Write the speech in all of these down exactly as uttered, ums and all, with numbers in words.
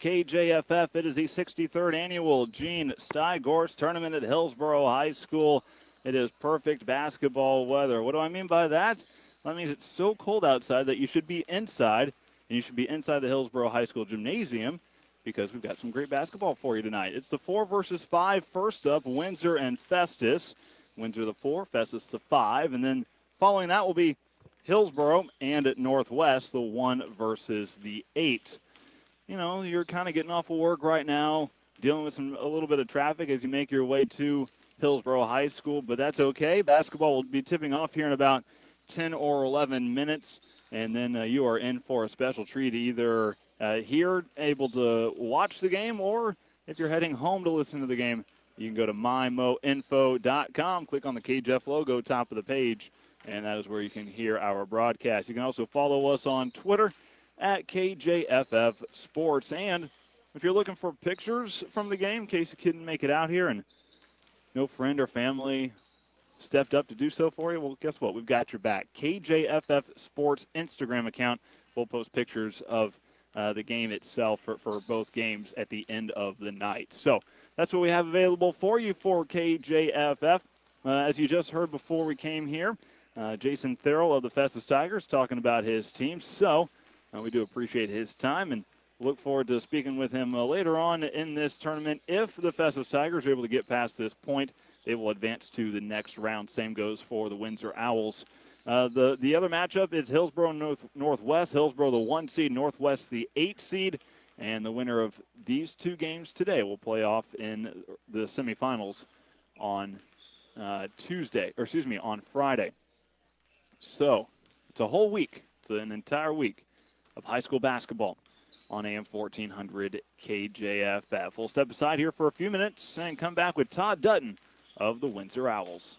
K J F F. It is the sixty-third annual Gene Steigerst Tournament at Hillsboro High School. It is perfect basketball weather. What do I mean by that? That means it's so cold outside that you should be inside, and you should be inside the Hillsboro High School gymnasium because we've got some great basketball for you tonight. It's the four versus five. First up, Windsor and Festus. Windsor the four, Festus the five, and then following that will be Hillsboro and at Northwest, the one versus the eight. You know, you're kind of getting off of work right now, dealing with some a little bit of traffic as you make your way to Hillsboro High School, but that's okay. Basketball will be tipping off here in about ten or eleven minutes, and then uh, you are in for a special treat, either uh, here, able to watch the game, or if you're heading home to listen to the game, you can go to my mo info dot com, click on the K J F logo, top of the page, and that is where you can hear our broadcast. You can also follow us on Twitter at K J F F Sports. And if you're looking for pictures from the game, in case you couldn't make it out here and no friend or family stepped up to do so for you, well, guess what? We've got your back. K J F F Sports Instagram account. We'll post pictures of uh, the game itself for, for both games at the end of the night. So that's what we have available for you for K J F F. Uh, as you just heard before we came here, Uh, Jason Therrell of the Festus Tigers talking about his team. So uh, we do appreciate his time and look forward to speaking with him uh, later on in this tournament. If the Festus Tigers are able to get past this point, they will advance to the next round. Same goes for the Windsor Owls. Uh, the, the other matchup is Hillsboro North, Northwest. Hillsboro the one seed, Northwest the eight seed. And the winner of these two games today will play off in the semifinals on uh, Tuesday, or excuse me, on Friday. So, it's a whole week. It's an entire week of high school basketball on A M fourteen hundred K J F F. We'll step aside here for a few minutes and come back with Todd Dutton of the Windsor Owls.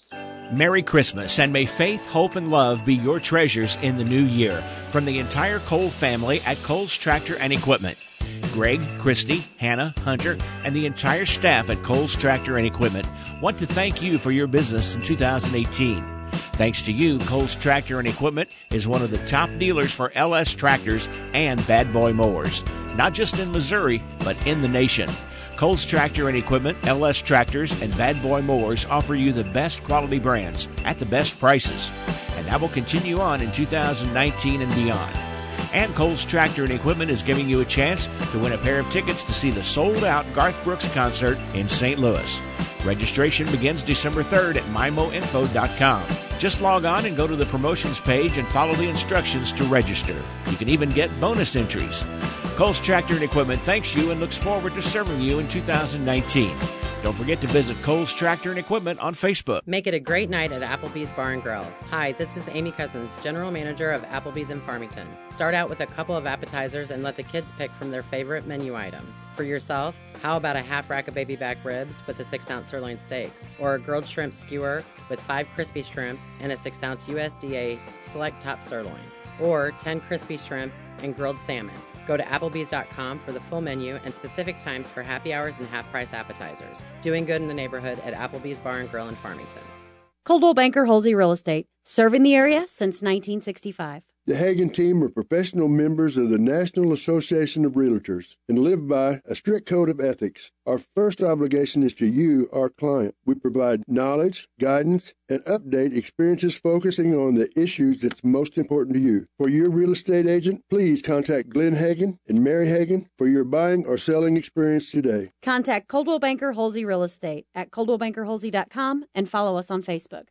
Merry Christmas, and may faith, hope, and love be your treasures in the new year. From the entire Cole family at Cole's Tractor and Equipment. Greg, Christy, Hannah, Hunter, and the entire staff at Cole's Tractor and Equipment want to thank you for your business in two thousand eighteen. Thanks to you, Cole's Tractor and Equipment is one of the top dealers for L S tractors and Bad Boy mowers, not just in Missouri, but in the nation. Cole's Tractor and Equipment, L S tractors, and Bad Boy mowers offer you the best quality brands at the best prices, and that will continue on in two thousand nineteen and beyond. And Cole's Tractor and Equipment is giving you a chance to win a pair of tickets to see the sold-out Garth Brooks concert in Saint Louis. Registration begins December third at my mo info dot com. Just log on and go to the promotions page and follow the instructions to register. You can even get bonus entries. Cole's Tractor and Equipment thanks you and looks forward to serving you in two thousand nineteen. Don't forget to visit Cole's Tractor and Equipment on Facebook. Make it a great night at Applebee's Bar and Grill. Hi, this is Amy Cousins, General Manager of Applebee's in Farmington. Start out with a couple of appetizers and let the kids pick from their favorite menu item. For yourself, how about a half rack of baby back ribs with a six ounce sirloin steak? Or a grilled shrimp skewer with five crispy shrimp and a six ounce U S D A select top sirloin? Or ten crispy shrimp and grilled salmon? Go to Applebee's dot com for the full menu and specific times for happy hours and half-price appetizers. Doing good in the neighborhood at Applebee's Bar and Grill in Farmington. Coldwell Banker Halsey Real Estate, serving the area since nineteen sixty-five. The Hagen team are professional members of the National Association of Realtors and live by a strict code of ethics. Our first obligation is to you, our client. We provide knowledge, guidance, and update experiences focusing on the issues that's most important to you. For your real estate agent, please contact Glenn Hagen and Mary Hagen for your buying or selling experience today. Contact Coldwell Banker Halsey Real Estate at coldwell banker halsey dot com and follow us on Facebook.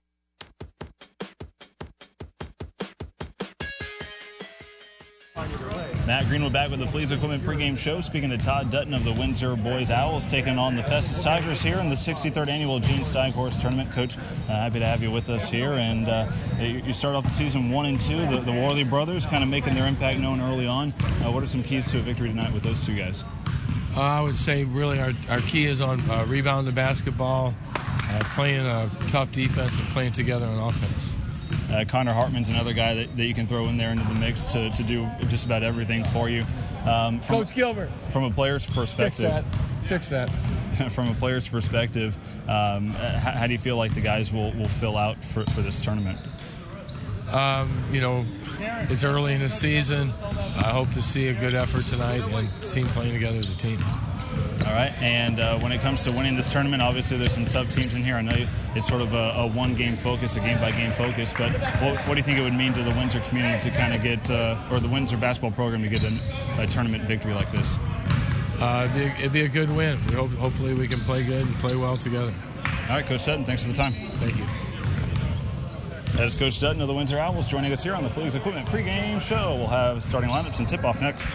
Matt Greenwood back with the Fleas Equipment pregame show. Speaking to Todd Dutton of the Windsor Boys Owls, taking on the Festus Tigers here in the sixty-third annual Gene Steigerst Tournament. Coach, uh, happy to have you with us here. And uh, you start off the season one and two. The, the Worley brothers kind of making their impact known early on. Uh, what are some keys to a victory tonight with those two guys? Uh, I would say really our, our key is on uh, rebounding the basketball, uh, playing a tough defense, and playing together on offense. Uh, Connor Hartman's another guy that, that you can throw in there into the mix to, to do just about everything for you. Um, from, Coach Gilbert. From a player's perspective. Fix that. Fix that. From a player's perspective, um, how, how do you feel like the guys will, will fill out for, for this tournament? Um, you know, it's early in the season. I hope to see a good effort tonight and the team playing together as a team. All right, and uh, when it comes to winning this tournament, obviously there's some tough teams in here. I know it's sort of a, a one-game focus, a game-by-game focus, but what, what do you think it would mean to the Windsor community to kind of get, uh, or the Windsor basketball program to get a, a tournament victory like this? Uh, it'd, be, it'd be a good win. We hope, hopefully we can play good and play well together. All right, Coach Dutton, thanks for the time. Thank you. That is Coach Dutton of the Windsor Owls joining us here on the Fleegs Equipment pregame show. We'll have starting lineups and tip-off next.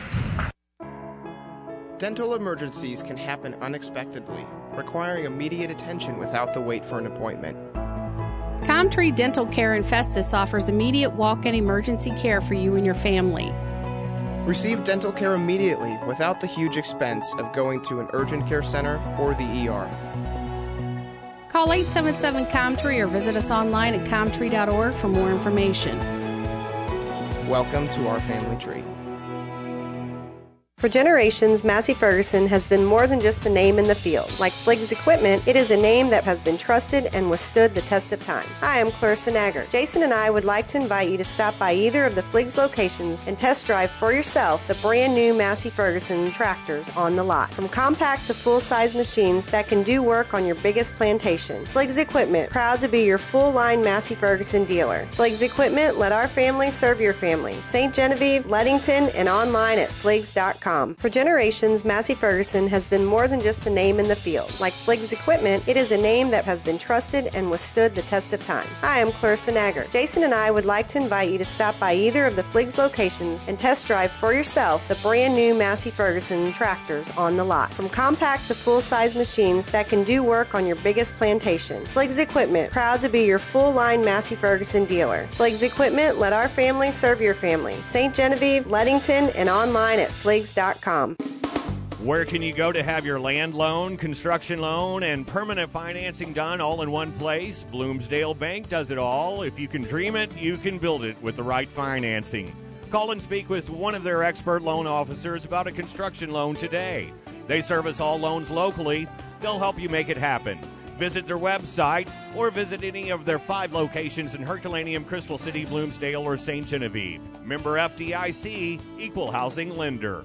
Dental emergencies can happen unexpectedly, requiring immediate attention without the wait for an appointment. Comtree Dental Care in Festus offers immediate walk-in emergency care for you and your family. Receive dental care immediately without the huge expense of going to an urgent care center or the E R. Call eight seven seven COMTREE or visit us online at comtree dot org for more information. Welcome to our family tree. For generations, Massey Ferguson has been more than just a name in the field. Like Fliggs Equipment, it is a name that has been trusted and withstood the test of time. Hi, I'm Clarissa Nagger. Jason and I would like to invite you to stop by either of the Fliggs locations and test drive for yourself the brand new Massey Ferguson tractors on the lot. From compact to full-size machines that can do work on your biggest plantation. Fliggs Equipment, proud to be your full-line Massey Ferguson dealer. Fliggs Equipment, let our family serve your family. Saint Genevieve, Leadington, and online at fliggs dot com. For generations, Massey Ferguson has been more than just a name in the field. Like Fliggs Equipment, it is a name that has been trusted and withstood the test of time. Hi, I'm Clarissa Nagger. Jason and I would like to invite you to stop by either of the Fliggs locations and test drive for yourself the brand new Massey Ferguson tractors on the lot. From compact to full-size machines that can do work on your biggest plantation. Fliggs Equipment, proud to be your full-line Massey Ferguson dealer. Fliggs Equipment, let our family serve your family. Saint Genevieve, Leadington, and online at fliggs dot com. Where can you go to have your land loan, construction loan, and permanent financing done all in one place? Bloomsdale Bank does it all. If you can dream it, you can build it with the right financing. Call and speak with one of their expert loan officers about a construction loan today. They service all loans locally. They'll help you make it happen. Visit their website or visit any of their five locations in Herculaneum, Crystal City, Bloomsdale, or Saint Genevieve. Member F D I C, Equal Housing Lender.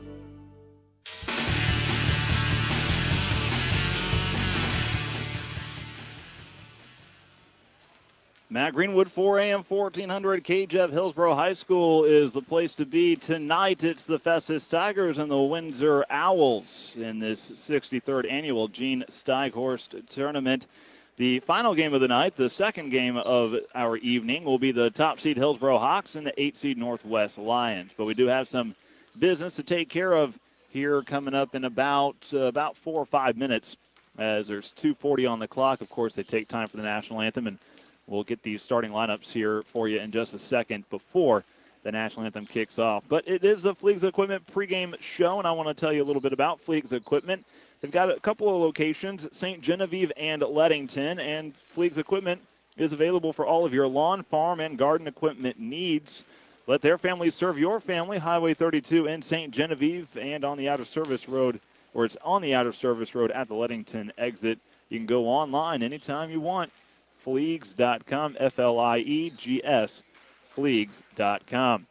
Matt Greenwood, four a.m., fourteen hundred K J E F Hillsborough High School is the place to be tonight. It's the Festus Tigers and the Windsor Owls in this sixty-third annual Gene Steighorst tournament. The final game of the night, the second game of our evening, will be the top seed Hillsborough Hawks and the eight seed Northwest Lions. But we do have some business to take care of here coming up in about uh, about four or five minutes, as there's two forty on the clock. Of course, they take time for the national anthem, and we'll get these starting lineups here for you in just a second before the national anthem kicks off. But it is the Fleegs Equipment pregame show, and I want to tell you a little bit about Fleegs Equipment. They've got a couple of locations, Saint Genevieve and Leadington, and Fleegs Equipment is available for all of your lawn, farm, and garden equipment needs. Let their family serve your family. Highway thirty-two in Saint Genevieve and on the outer service road, or it's on the outer service road at the Leadington exit. You can go online anytime you want. Fleegs dot com, F L I E G S, Fleegs dot com.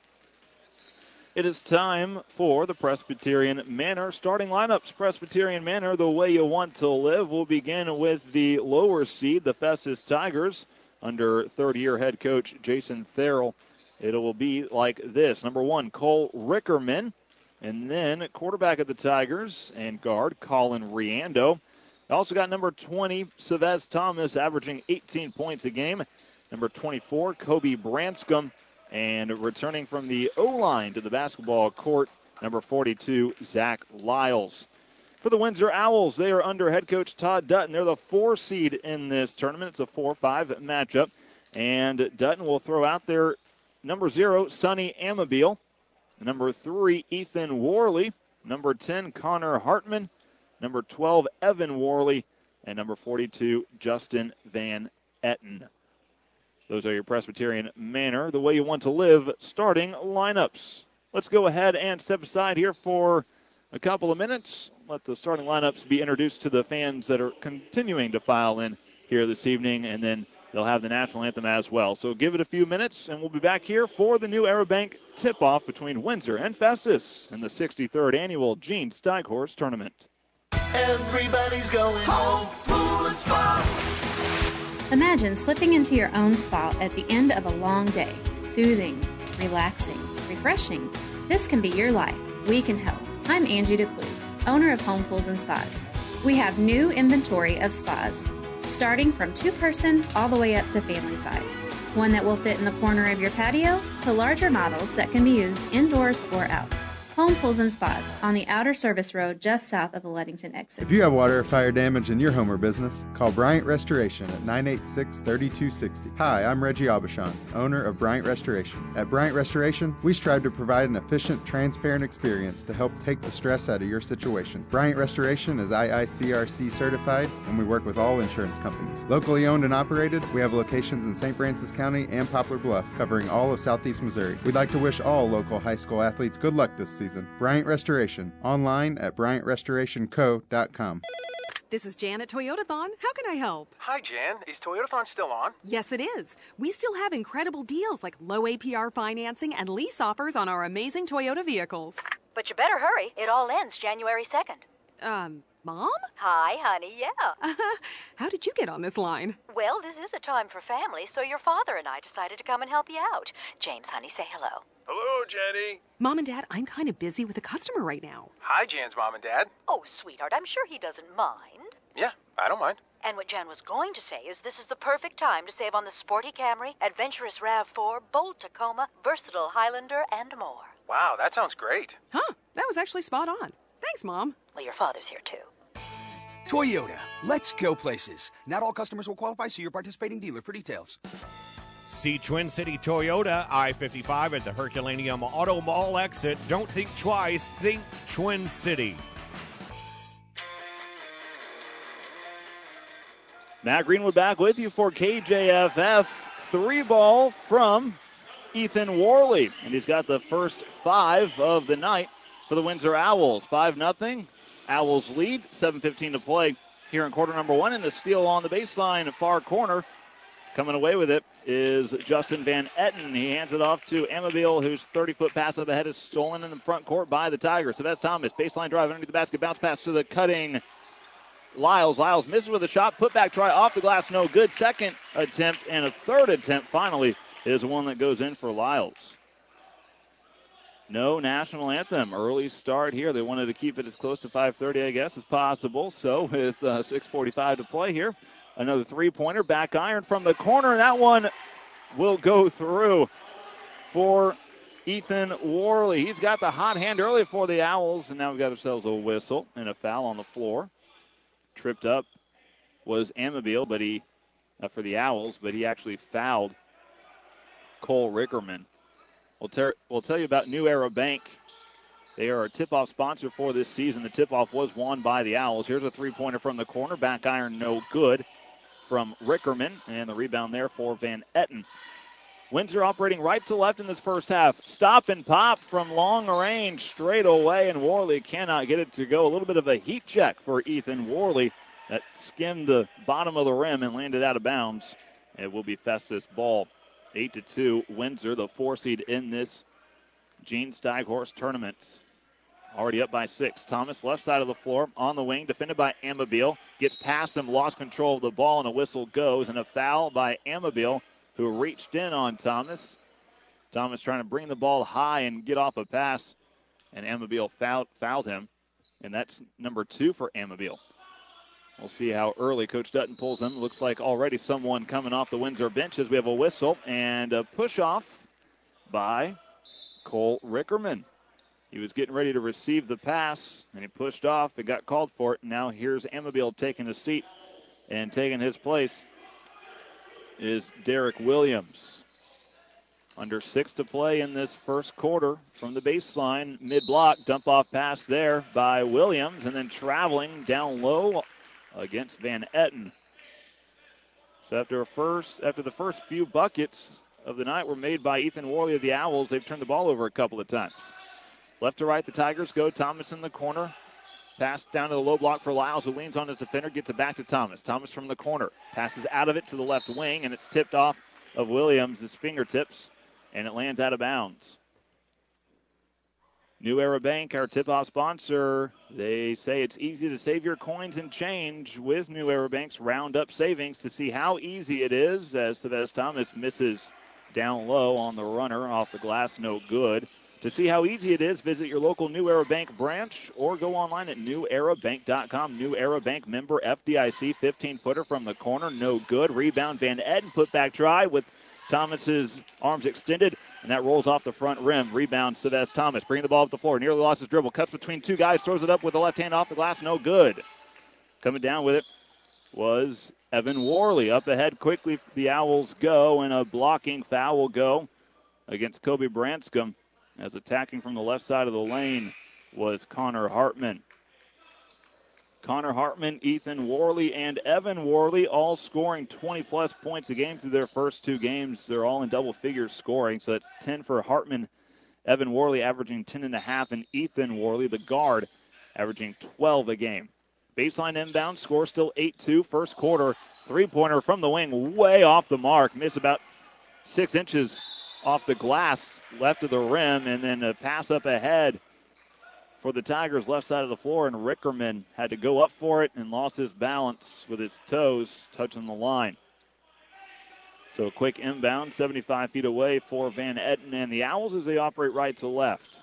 It is time for the Presbyterian Manor starting lineups. Presbyterian Manor, the way you want to live. We'll begin with the lower seed, the Festus Tigers, under third-year head coach Jason Therrell. It will be like this. Number one, Cole Rickerman. And then quarterback of the Tigers and guard, Colin Riando. Also got number twenty, Savez Thomas, averaging eighteen points a game. Number twenty-four, Kobe Branscombe. And returning from the O-line to the basketball court, number forty-two, Zach Lyles. For the Windsor Owls, they are under head coach Todd Dutton. They're the four seed in this tournament. It's a four five matchup. And Dutton will throw out their number zero, Sonny Amabile. Number three, Ethan Worley. Number ten, Connor Hartman. Number twelve, Evan Worley. And number forty-two, Justin Van Etten. Those are your Presbyterian Manor, the way you want to live, starting lineups. Let's go ahead and step aside here for a couple of minutes. Let the starting lineups be introduced to the fans that are continuing to file in here this evening, and then they'll have the national anthem as well. So give it a few minutes, and we'll be back here for the new Aerobank tip-off between Windsor and Festus in the sixty-third Annual Gene Steighorst Tournament. Everybody's going home, pool and spa. Imagine slipping into your own spa at the end of a long day. Soothing, relaxing, refreshing. This can be your life. We can help. I'm Angie DeClue, owner of Home Pools and Spas. We have new inventory of spas, starting from two-person all the way up to family size. One that will fit in the corner of your patio to larger models that can be used indoors or out. Home Pools and Spas on the outer service road just south of the Ludington exit. If you have water or fire damage in your home or business, call Bryant Restoration at nine eight six, three two six zero. Hi, I'm Reggie Aubuchon, owner of Bryant Restoration. At Bryant Restoration, we strive to provide an efficient, transparent experience to help take the stress out of your situation. Bryant Restoration is I I C R C certified, and we work with all insurance companies. Locally owned and operated, we have locations in Saint Francis County and Poplar Bluff, covering all of southeast Missouri. We'd like to wish all local high school athletes good luck this season. Bryant Restoration, online at bryant restoration co dot com. This is Jan at Toyotathon. How can I help? Hi, Jan. Is Toyotathon still on? Yes, it is. We still have incredible deals like low A P R financing and lease offers on our amazing Toyota vehicles. But you better hurry. It all ends January second. Um, Mom? Hi, honey, yeah. How did you get on this line? Well, this is a time for family, so your father and I decided to come and help you out. James, honey, say hello. Hello, Jenny. Mom and Dad, I'm kind of busy with a customer right now. Hi, Jan's mom and dad. Oh, sweetheart, I'm sure he doesn't mind. Yeah, I don't mind. And what Jan was going to say is this is the perfect time to save on the sporty Camry, adventurous RAV four, bold Tacoma, versatile Highlander, and more. Wow, that sounds great. Huh, that was actually spot on. Thanks, Mom. Well, your father's here, too. Toyota, let's go places. Not all customers will qualify, see your participating dealer for details. See Twin City Toyota, I fifty-five at the Herculaneum Auto Mall exit. Don't think twice, think Twin City. Matt Greenwood back with you for K J F F. Three ball from Ethan Worley. And he's got the first five of the night for the Windsor Owls. five nothing. Owls lead, seven fifteen to play here in quarter number one. And a steal on the baseline, far corner. Coming away with it is Justin Van Etten. He hands it off to Amabile, whose thirty-foot pass up ahead is stolen in the front court by the Tigers. So that's Thomas. Baseline drive underneath the basket. Bounce pass to the cutting Lyles. Lyles misses with a shot. Put back try off the glass. No good. Second attempt and a third attempt finally is one that goes in for Lyles. No national anthem. Early start here. They wanted to keep it as close to five thirty, I guess, as possible. So with uh, six forty-five to play here, another three-pointer. Back iron from the corner. That one will go through for Ethan Worley. He's got the hot hand early for the Owls, and now we've got ourselves a whistle and a foul on the floor. Tripped up was Amabile, but he, uh, for the Owls, but he actually fouled Cole Rickerman. We'll, ter- we'll tell you about New Era Bank. They are a tip-off sponsor for this season. The tip-off was won by the Owls. Here's a three-pointer from the corner. Back iron, no good from Rickerman. And the rebound there for Van Etten. Windsor operating right to left in this first half. Stop and pop from long range straight away, and Worley cannot get it to go. A little bit of a heat check for Ethan Worley that skimmed the bottom of the rim and landed out of bounds. It will be Festus ball. eight to two, Windsor, the four seed in this Gene Steighorst tournament. Already up by six. Thomas, left side of the floor, on the wing, defended by Amabile. Gets past him, lost control of the ball, and a whistle goes, and a foul by Amabile, who reached in on Thomas. Thomas trying to bring the ball high and get off a pass, and Amabile fouled, fouled him, and that's number two for Amabile. We'll see how early Coach Dutton pulls him. Looks like already someone coming off the Windsor bench as we have a whistle and a push-off by Cole Rickerman. He was getting ready to receive the pass, and he pushed off. It got called for it. Now here's Amabile taking a seat, and taking his place is Derek Williams. Under six to play in this first quarter from the baseline. Mid-block, dump-off pass there by Williams, and then traveling down low against Van Etten. So after a first, after the first few buckets of the night were made by Ethan Worley of the Owls, they've turned the ball over a couple of times. Left to right, the Tigers go. Thomas in the corner. Pass down to the low block for Lyles, who leans on his defender, gets it back to Thomas. Thomas from the corner. Passes out of it to the left wing, and it's tipped off of Williams' fingertips, and it lands out of bounds. New Era Bank, our tip-off sponsor, they say it's easy to save your coins and change with New Era Bank's Roundup Savings. To see how easy it is, as Savez Thomas misses down low on the runner off the glass, no good. To see how easy it is, visit your local New Era Bank branch or go online at new era bank dot com. New Era Bank member F D I C, fifteen-footer from the corner, no good. Rebound, Van Etten put back try with Thomas's arms extended, and that rolls off the front rim. Rebound, Savez Thomas bringing the ball up the floor. Nearly lost his dribble. Cuts between two guys, throws it up with the left hand off the glass, no good. Coming down with it was Evan Worley. Up ahead quickly, the Owls go, and a blocking foul will go against Kobe Branscombe, as attacking from the left side of the lane was Connor Hartman. Connor Hartman, Ethan Worley, and Evan Worley all scoring twenty-plus points a game through their first two games. They're all in double figures scoring, so that's ten for Hartman. Evan Worley averaging ten and a half, and Ethan Worley, the guard, averaging twelve a game. Baseline inbound, score still eight two. First quarter, three-pointer from the wing, way off the mark. Miss about six inches off the glass, left of the rim, and then a pass up ahead for the Tigers, left side of the floor, and Rickerman had to go up for it and lost his balance with his toes touching the line. So a quick inbound, seventy-five feet away for Van Etten and the Owls as they operate right to left.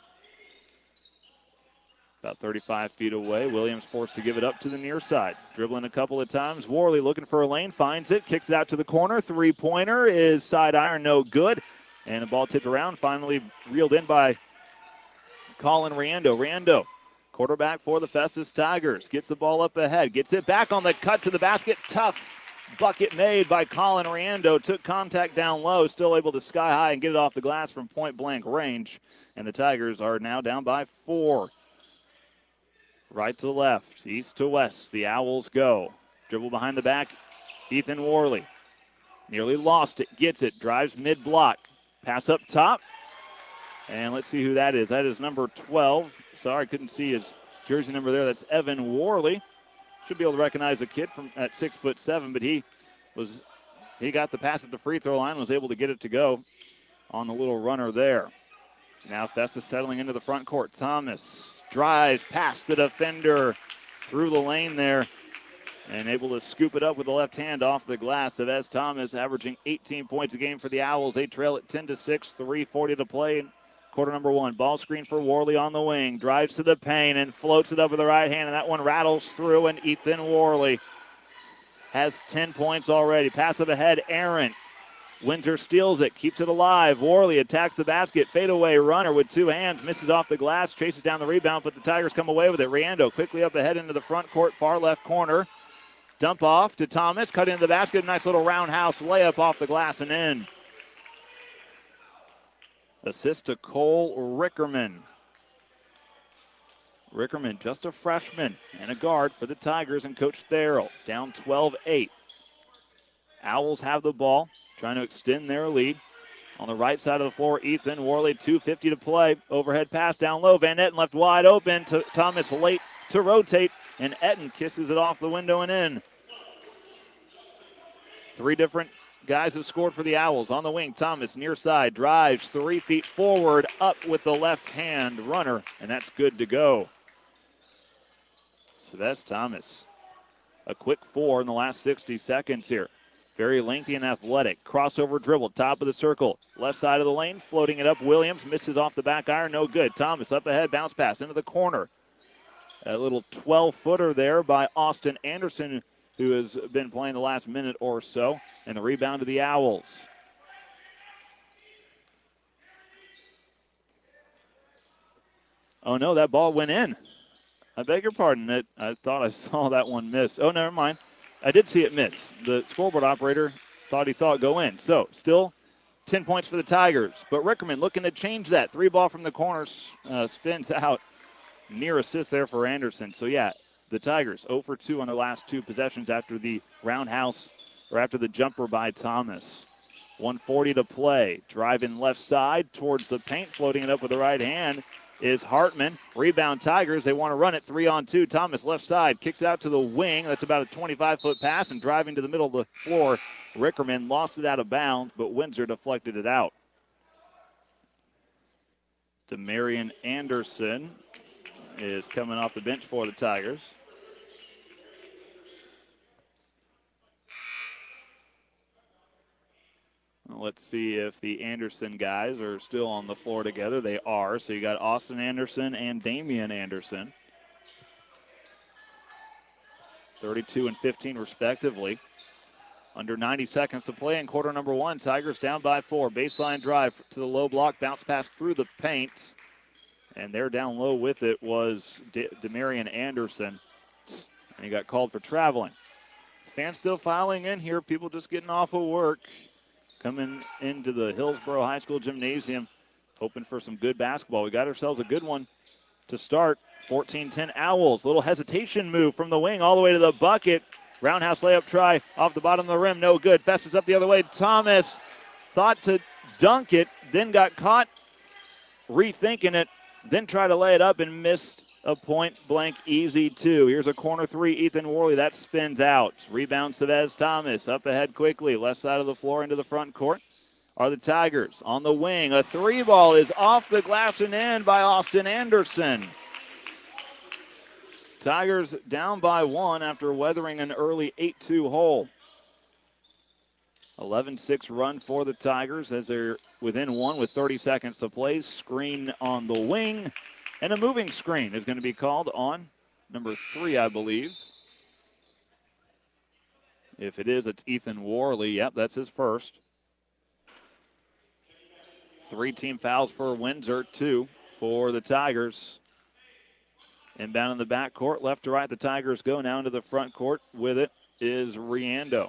About thirty-five feet away, Williams forced to give it up to the near side. Dribbling a couple of times, Worley looking for a lane, finds it, kicks it out to the corner. Three-pointer is side iron, no good. And the ball tipped around, finally reeled in by Colin Riando. Riando, quarterback for the Festus Tigers, gets the ball up ahead, gets it back on the cut to the basket. Tough bucket made by Colin Riando. Took contact down low, still able to sky high and get it off the glass from point blank range. And the Tigers are now down by four. Right to left, east to west, the Owls go. Dribble behind the back, Ethan Worley. Nearly lost it, gets it, drives mid-block. Pass up top, and let's see who that is. That is number twelve. Sorry, couldn't see his jersey number there. That's Evan Worley. Should be able to recognize a kid from at six foot seven, but he was he got the pass at the free throw line, was able to get it to go on the little runner there. Now Festus settling into the front court. Thomas drives past the defender through the lane there, and able to scoop it up with the left hand off the glass. Savez Thomas averaging eighteen points a game for the Owls. They trail at ten to six, three forty to play in quarter number one. Ball screen for Worley on the wing. Drives to the paint and floats it up with the right hand, and that one rattles through, and Ethan Worley has ten points already. Pass up ahead, Aaron. Windsor steals it, keeps it alive. Worley attacks the basket. Fadeaway runner with two hands, misses off the glass, chases down the rebound, but the Tigers come away with it. Riando quickly up ahead into the front court, far left corner. Dump off to Thomas, cut into the basket, nice little roundhouse layup off the glass and in. Assist to Cole Rickerman. Rickerman, just a freshman and a guard for the Tigers and Coach Therrell. Down twelve eight. Owls have the ball, trying to extend their lead. On the right side of the floor, Ethan Worley, two fifty to play. Overhead pass down low. Van Etten left wide open to Thomas late to rotate. And Etten kisses it off the window and in. Three different guys have scored for the Owls. On the wing, Thomas near side, drives three feet forward, up with the left hand runner, and that's good to go. So that's Thomas. A quick four in the last sixty seconds here. Very lengthy and athletic. Crossover dribble, top of the circle. Left side of the lane, floating it up. Williams misses off the back iron, no good. Thomas up ahead, bounce pass into the corner. A little twelve-footer there by Austin Anderson, who has been playing the last minute or so. And the rebound to the Owls. Oh, no, that ball went in. I beg your pardon. It, I thought I saw that one miss. Oh, never mind. I did see it miss. The scoreboard operator thought he saw it go in. So, still ten points for the Tigers. But Rickerman looking to change that. Three ball from the corner, uh, spins out. Near assist there for Anderson. So, yeah, the Tigers zero for two on their last two possessions after the roundhouse or after the jumper by Thomas. one forty to play. Driving left side towards the paint, floating it up with the right hand. is Hartman. Rebound Tigers. They want to run it three on two. Thomas left side kicks out to the wing. That's about a twenty-five-foot pass, and driving to the middle of the floor, Rickerman lost it out of bounds, but Windsor deflected it out. Demarion Anderson is coming off the bench for the Tigers. Let's see if the Anderson guys are still on the floor together. They are. So you got Austin Anderson and Damian Anderson. thirty-two and fifteen respectively. Under ninety seconds to play in quarter number one. Tigers down by four. Baseline drive to the low block. Bounce pass through the paint. And there down low with it was De- Demarion Anderson. And he got called for traveling. Fans still filing in here. People just getting off of work. Coming into the Hillsboro High School Gymnasium, hoping for some good basketball. We got ourselves a good one to start. fourteen ten Owls. Little hesitation move from the wing all the way to the bucket. Roundhouse layup try off the bottom of the rim. No good. Festus up the other way. Thomas thought to dunk it, then got caught rethinking it, then tried to lay it up and missed a point-blank easy two. Here's a corner three, Ethan Worley. That spins out. Rebound, Savez Thomas. Up ahead quickly. Left side of the floor into the front court are the Tigers. On the wing, a three ball is off the glass and in by Austin Anderson. Tigers down by one after weathering an early eight two hole. eleven six run for the Tigers as they're within one with thirty seconds to play. Screen on the wing. And a moving screen is going to be called on number three, I believe. If it is, it's Ethan Worley. Yep, that's his first. Three team fouls for Windsor, two for the Tigers. Inbound in the backcourt, left to right, the Tigers go now into the front court. With it is Riando.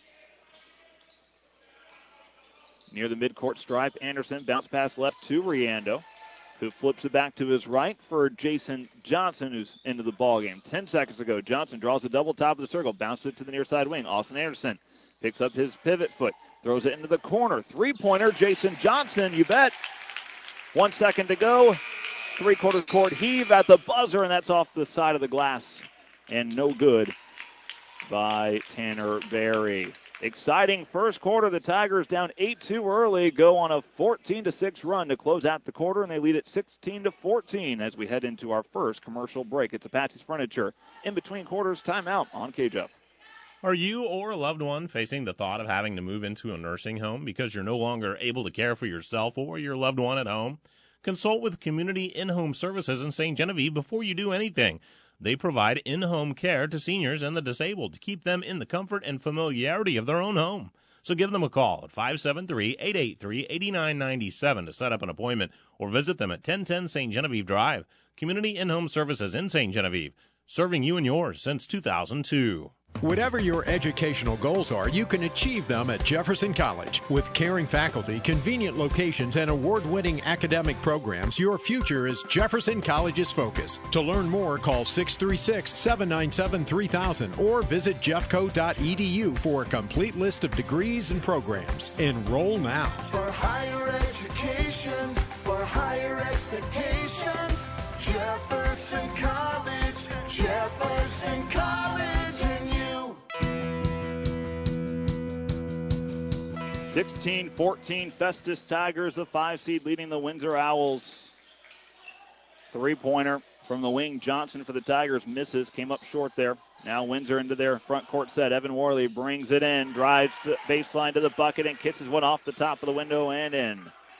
Near the midcourt stripe, Anderson bounce pass left to Riando, who flips it back to his right for Jason Johnson, who's into the ballgame. Ten seconds ago, Johnson draws a double top of the circle, bounces it to the near side wing. Austin Anderson picks up his pivot foot, throws it into the corner. Three-pointer, Jason Johnson, you bet. One second to go. Three-quarter court heave at the buzzer, and that's off the side of the glass. And no good by Tanner Berry. Exciting first quarter. The Tigers down eight two early, go on a fourteen to six run to close out the quarter, and they lead at sixteen to fourteen as we head into our first commercial break. It's Apache's Furniture. In between quarters, timeout on K J F. Are you or a loved one facing the thought of having to move into a nursing home because you're no longer able to care for yourself or your loved one at home? Consult with Community In-Home Services in Saint Genevieve before you do anything. They provide in-home care to seniors and the disabled to keep them in the comfort and familiarity of their own home. So give them a call at five seven three, eight eight three, eight nine nine seven to set up an appointment or visit them at ten ten Saint Genevieve Drive. Community In-Home Services in Saint Genevieve, serving you and yours since two thousand two. Whatever your educational goals are, you can achieve them at Jefferson College. With caring faculty, convenient locations, and award-winning academic programs, your future is Jefferson College's focus. To learn more, call six three six, seven nine seven, three thousand or visit jeffco dot e d u for a complete list of degrees and programs. Enroll now. For higher education, for higher expectations, Jefferson College, Jefferson College. sixteen fourteen Festus Tigers, the five seed, leading the Windsor Owls. Three-pointer from the wing. Johnson for the Tigers misses, came up short there. Now Windsor into their front court set. Evan Worley brings it in, drives the baseline to the bucket and kisses one off the top of the window and in.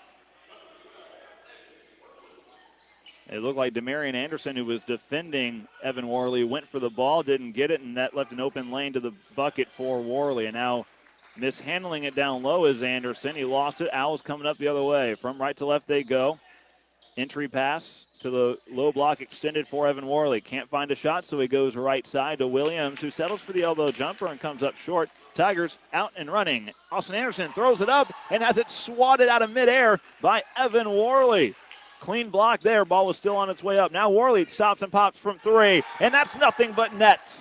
It looked like Demarion Anderson, who was defending Evan Worley, went for the ball, didn't get it, and that left an open lane to the bucket for Worley. And now mishandling it down low is Anderson. He lost it. Owls coming up the other way. From right to left they go. Entry pass to the low block extended for Evan Worley. Can't find a shot, so he goes right side to Williams, who settles for the elbow jumper and comes up short. Tigers out and running. Austin Anderson throws it up and has it swatted out of midair by Evan Worley. Clean block there. Ball was still on its way up. Now Worley stops and pops from three, and that's nothing but nets.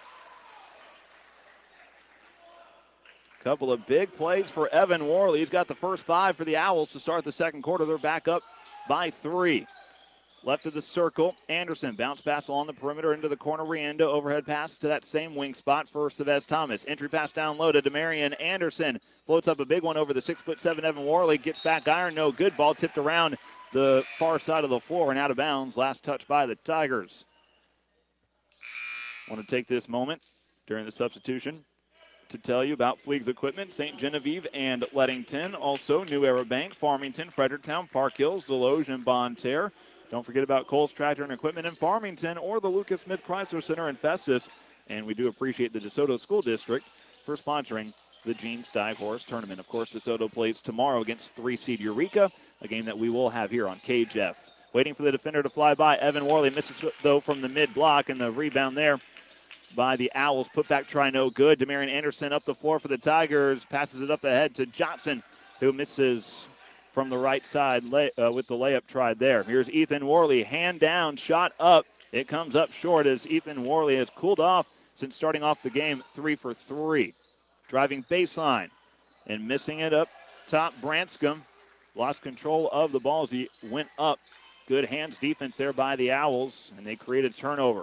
Couple of big plays for Evan Worley. He's got the first five for the Owls to start the second quarter. They're back up by three. Left of the circle, Anderson. Bounce pass along the perimeter into the corner. Riendo. Overhead pass to that same wing spot for Savez Thomas. Entry pass down low to Demarion Anderson. Floats up a big one over the six foot seven Evan Worley. Gets back iron. No good. Ball tipped around the far side of the floor and out of bounds. Last touch by the Tigers. Want to take this moment during the substitution to tell you about Fleeg's Equipment, Saint Genevieve, and Leadington. Also, New Era Bank, Farmington, Fredericktown, Park Hills, Deloge, and Bonne Terre. Don't forget about Cole's Tractor and Equipment in Farmington or the Lucas Smith Chrysler Center in Festus. And we do appreciate the DeSoto School District for sponsoring the Gene Steig Horse Tournament. Of course, DeSoto plays tomorrow against three-seed Eureka, a game that we will have here on K J F. Waiting for the defender to fly by. Evan Worley misses, though, from the mid-block, and the rebound there by the Owls. Put back try no good. Demarion Anderson up the floor for the Tigers. Passes it up ahead to Johnson, who misses from the right side lay, uh, with the layup tried there. Here's Ethan Worley. Hand down, shot up. It comes up short as Ethan Worley has cooled off since starting off the game three for three. Driving baseline and missing it up top. Branscombe lost control of the ball as he went up. Good hands defense there by the Owls, and they created turnover.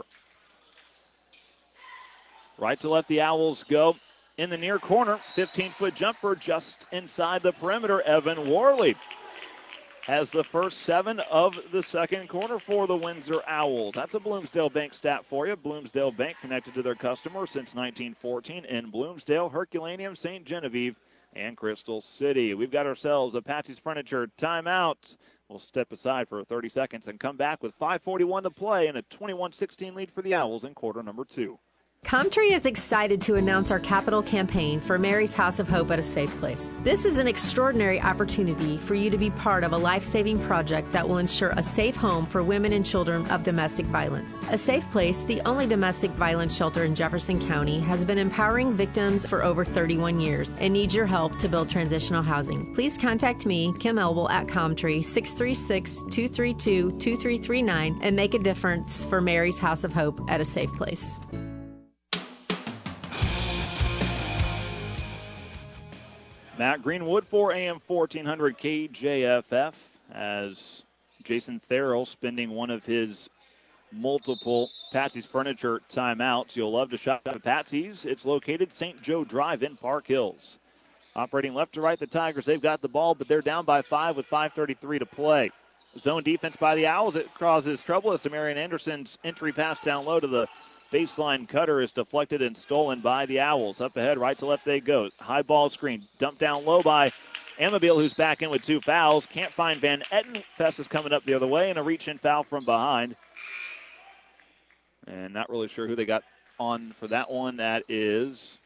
Right to left, the Owls go in the near corner. fifteen-foot jumper just inside the perimeter. Evan Worley has the first seven of the second quarter for the Windsor Owls. That's a Bloomsdale Bank stat for you. Bloomsdale Bank connected to their customers since nineteen fourteen in Bloomsdale, Herculaneum, Saint Genevieve, and Crystal City. We've got ourselves a Patsy's Furniture timeout. We'll step aside for thirty seconds and come back with five forty-one to play and a twenty-one sixteen lead for the Owls in quarter number two. Comtree is excited to announce our capital campaign for Mary's House of Hope at a Safe Place. This is an extraordinary opportunity for you to be part of a life-saving project that will ensure a safe home for women and children of domestic violence. A Safe Place, the only domestic violence shelter in Jefferson County, has been empowering victims for over thirty-one years and needs your help to build transitional housing. Please contact me, Kim Elwell, at Comtree, six three six, two three two, two three three nine, and make a difference for Mary's House of Hope at a Safe Place. Matt Greenwood for A M fourteen hundred K J F F as Jason Farrell spending one of his multiple Patsy's Furniture timeouts. You'll love to shop at Patsy's. It's located Saint Joe Drive in Park Hills. Operating left to right, the Tigers, they've got the ball, but they're down by five with five thirty-three to play. Zone defense by the Owls. It causes trouble as Demarion Anderson's entry pass down low to the baseline cutter is deflected and stolen by the Owls. Up ahead, right to left they go. High ball screen. Dumped down low by Amabile, who's back in with two fouls. Can't find Van Etten. Fess is coming up the other way, and a reach-in foul from behind. And not really sure who they got on for that one. That is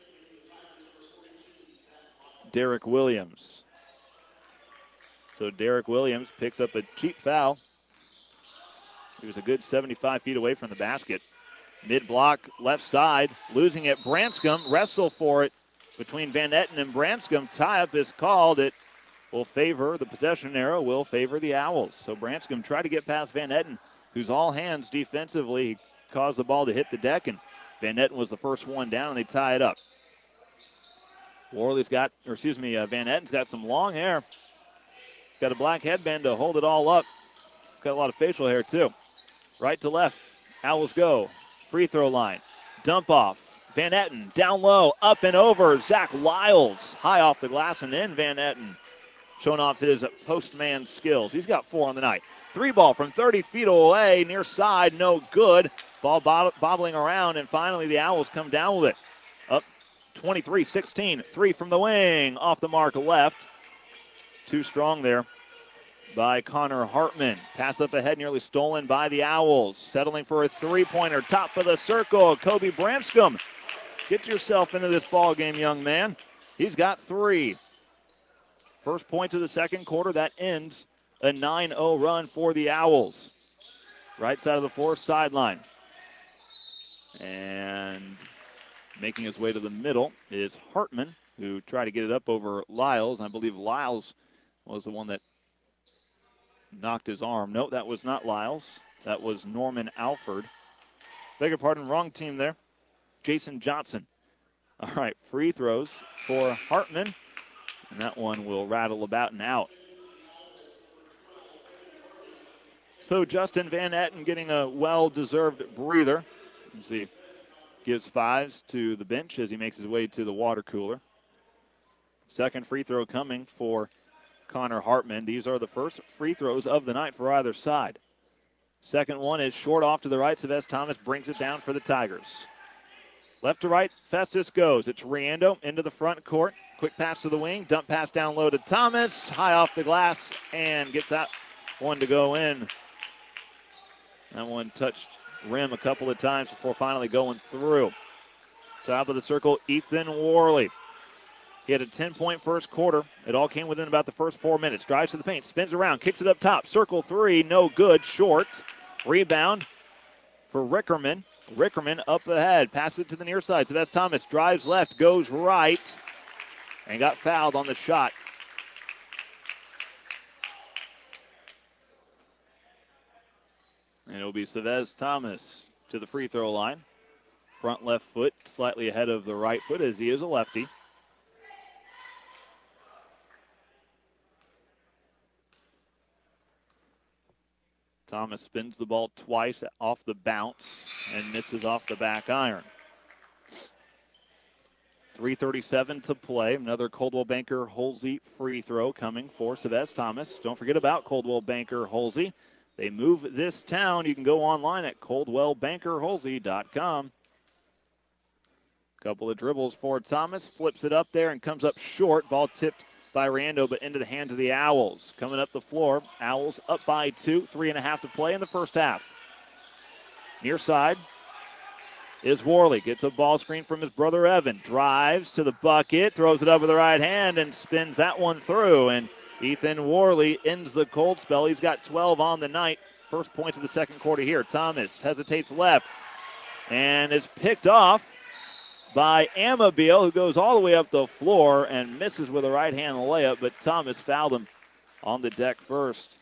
Derek Williams. So Derek Williams picks up a cheap foul. He was a good seventy-five feet away from the basket. Mid-block, left side, losing it. Branscombe wrestle for it between Van Etten and Branscombe. Tie-up is called. It will favor, the possession arrow will favor the Owls. So Branscombe tried to get past Van Etten, who's all hands defensively. He caused the ball to hit the deck, and Van Etten was the first one down, and they tie it up. Worley's got, or excuse me, uh, Van Etten's got some long hair. Got a black headband to hold it all up. Got a lot of facial hair, too. Right to left, Owls go. Free throw line. Dump off. Van Etten down low, up and over. Zach Lyles high off the glass and in. Van Etten showing off his postman skills. He's got four on the night. Three ball from thirty feet away, near side, no good. Ball bob- bobbling around, and finally the Owls come down with it. Up twenty-three sixteen. Three from the wing, off the mark left. Too strong there by Connor Hartman. Pass up ahead, nearly stolen by the Owls. Settling for a three-pointer, top of the circle. Kobe Branscombe. Get yourself into this ball game, young man. He's got three. First points of the second quarter. That ends a nine oh run for the Owls. Right side of the floor, sideline. And making his way to the middle is Hartman, who tried to get it up over Lyles. I believe Lyles was the one that knocked his arm. No, that was not Lyles. That was Norman Alford. Beg your pardon, wrong team there. Jason Johnson. All right, free throws for Hartman. And that one will rattle about and out. So Justin Van Etten getting a well-deserved breather. You see, gives fives to the bench as he makes his way to the water cooler. Second free throw coming for Connor Hartman. These are the first free throws of the night for either side. Second one is short off to the right. Savez Thomas brings it down for the Tigers. Left to right, Festus goes. It's Riendo into the front court. Quick pass to the wing. Dump pass down low to Thomas. High off the glass and gets that one to go in. That one touched rim a couple of times before finally going through. Top of the circle, Ethan Worley. He had a ten-point first quarter. It all came within about the first four minutes. Drives to the paint, spins around, kicks it up top. Circle three, no good, short. Rebound for Rickerman. Rickerman up ahead, passes it to the near side. So that's Thomas, drives left, goes right, and got fouled on the shot. And it'll be Savez Thomas to the free throw line. Front left foot slightly ahead of the right foot as he is a lefty. Thomas spins the ball twice off the bounce and misses off the back iron. three thirty-seven to play. Another Coldwell Banker Holsey free throw coming for Savez Thomas. Don't forget about Coldwell Banker Holsey. They move this town. You can go online at coldwell banker holsey dot com. Couple of dribbles for Thomas. Flips it up there and comes up short. Ball tipped by Riendo, but into the hands of the Owls. Coming up the floor, Owls up by two, three and a half to play in the first half. Near side is Worley. Gets a ball screen from his brother Evan. Drives to the bucket, throws it up with the right hand, and spins that one through. And Ethan Worley ends the cold spell. He's got twelve on the night. First points of the second quarter here. Thomas hesitates left and is picked off by Amabile, who goes all the way up the floor and misses with a right-hand layup, but Thomas fouled him on the deck first.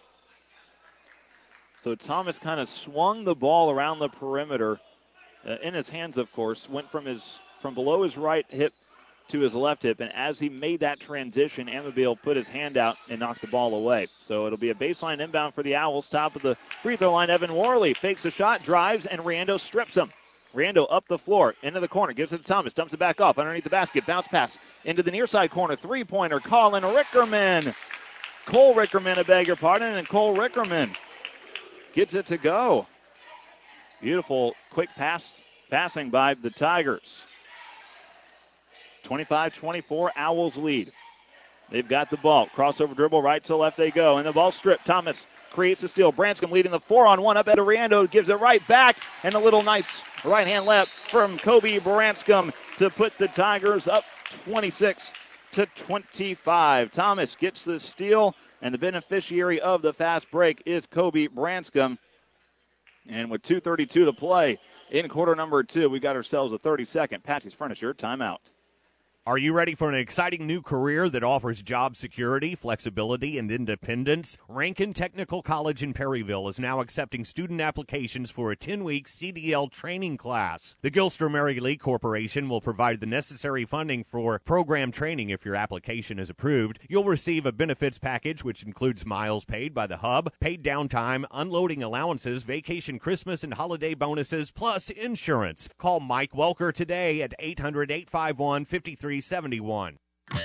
So Thomas kind of swung the ball around the perimeter uh, in his hands, of course, went from his from below his right hip to his left hip, and as he made that transition, Amabile put his hand out and knocked the ball away. So it'll be a baseline inbound for the Owls. Top of the free throw line, Evan Worley fakes a shot, drives, and Riendo strips him. Riendo up the floor, into the corner, gives it to Thomas, dumps it back off underneath the basket, bounce pass into the near side corner, three-pointer, Colin Rickerman. Cole Rickerman, I beg your pardon, and Cole Rickerman gets it to go. Beautiful quick pass, passing by the Tigers. twenty-five twenty-four, Owls lead. They've got the ball. Crossover dribble, right to left they go, and the ball stripped. Thomas creates a steal. Branscombe leading the four-on-one up at Riendo, gives it right back, and a little nice right-hand layup from Kobe Branscombe to put the Tigers up twenty-six to twenty-five. Thomas gets the steal, and the beneficiary of the fast break is Kobe Branscombe. And with two thirty-two to play in quarter number two, we got ourselves a thirty-second Patsy's Furniture timeout. Are you ready for an exciting new career that offers job security, flexibility, and independence? Rankin Technical College in Perryville is now accepting student applications for a ten-week C D L training class. The Gilster Mary Lee Corporation will provide the necessary funding for program training if your application is approved. You'll receive a benefits package which includes miles paid by the hub, paid downtime, unloading allowances, vacation, Christmas, and holiday bonuses, plus insurance. Call Mike Welker today at eight hundred, eight five one, five three seventy-one.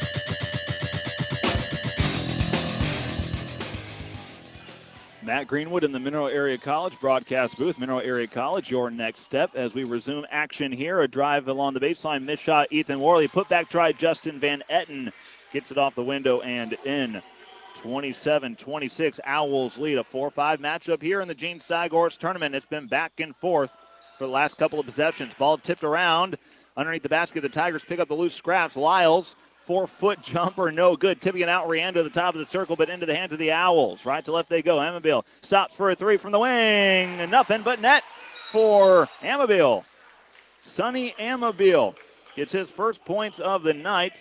Matt Greenwood in the Mineral Area College broadcast booth. Mineral Area College, your next step as we resume action here. A drive along the baseline, missed shot, Ethan Worley. Put back try, Justin Van Etten gets it off the window and in. twenty-seven twenty-six, Owls lead. A four five matchup here in the Gene Steiger's tournament. It's been back and forth for the last couple of possessions. Ball tipped around underneath the basket. The Tigers pick up the loose scraps. Lyles, four-foot jumper, no good. Tipping it out, Riendo at the top of the circle, but into the hands of the Owls. Right to left they go. Amabile stops for a three from the wing. Nothing but net for Amabile. Sonny Amabile gets his first points of the night.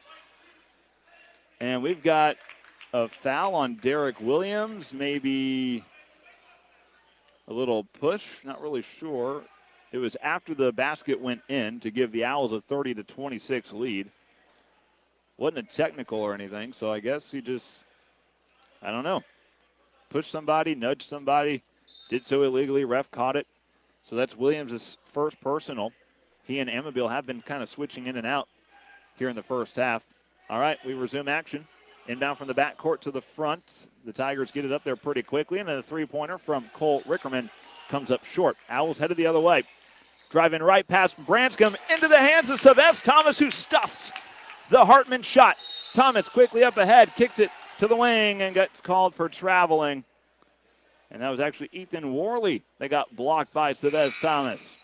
And we've got a foul on Derek Williams. Maybe a little push. Not really sure. It was after the basket went in to give the Owls a thirty to twenty-six lead. Wasn't a technical or anything, so I guess he just, I don't know, pushed somebody, nudged somebody, did so illegally. Ref caught it. So that's Williams' first personal. He and Amabile have been kind of switching in and out here in the first half. All right, we resume action. Inbound from the backcourt to the front. The Tigers get it up there pretty quickly, and then a three-pointer from Cole Rickerman comes up short. Owls headed the other way. Driving right past Branscombe into the hands of Savess Thomas, who stuffs the Hartman shot. Thomas quickly up ahead, kicks it to the wing, and gets called for traveling. And that was actually Ethan Worley that got blocked by Savess Thomas.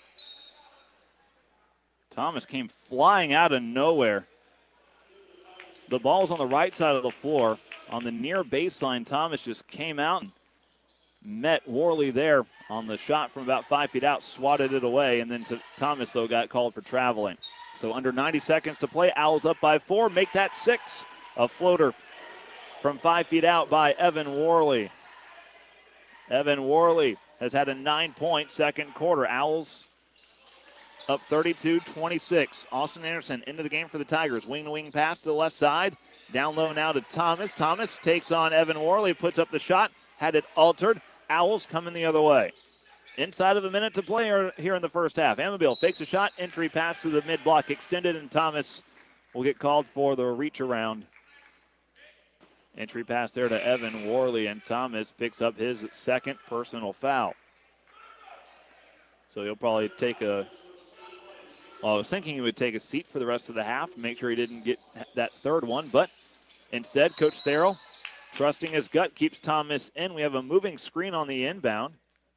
Thomas came flying out of nowhere. The ball's on the right side of the floor. On the near baseline, Thomas just came out and met Worley there on the shot from about five feet out, swatted it away, and then to Thomas, though, got called for traveling. So under ninety seconds to play, Owls up by four, make that six. A floater from five feet out by Evan Worley. Evan Worley has had a nine-point second quarter. Owls up thirty-two twenty-six. Austin Anderson into the game for the Tigers. Wing-to-wing pass to the left side. Down low now to Thomas. Thomas takes on Evan Worley, puts up the shot, had it altered. Owls coming the other way. Inside of a minute to play here in the first half. Amabile fakes a shot, entry pass to the mid-block extended, and Thomas will get called for the reach around. Entry pass there to Evan Worley, and Thomas picks up his second personal foul. So he'll probably take a Well, I was thinking he would take a seat for the rest of the half, make sure he didn't get that third one. But instead, Coach Therrell, trusting his gut, keeps Thomas in. We have a moving screen on the inbound.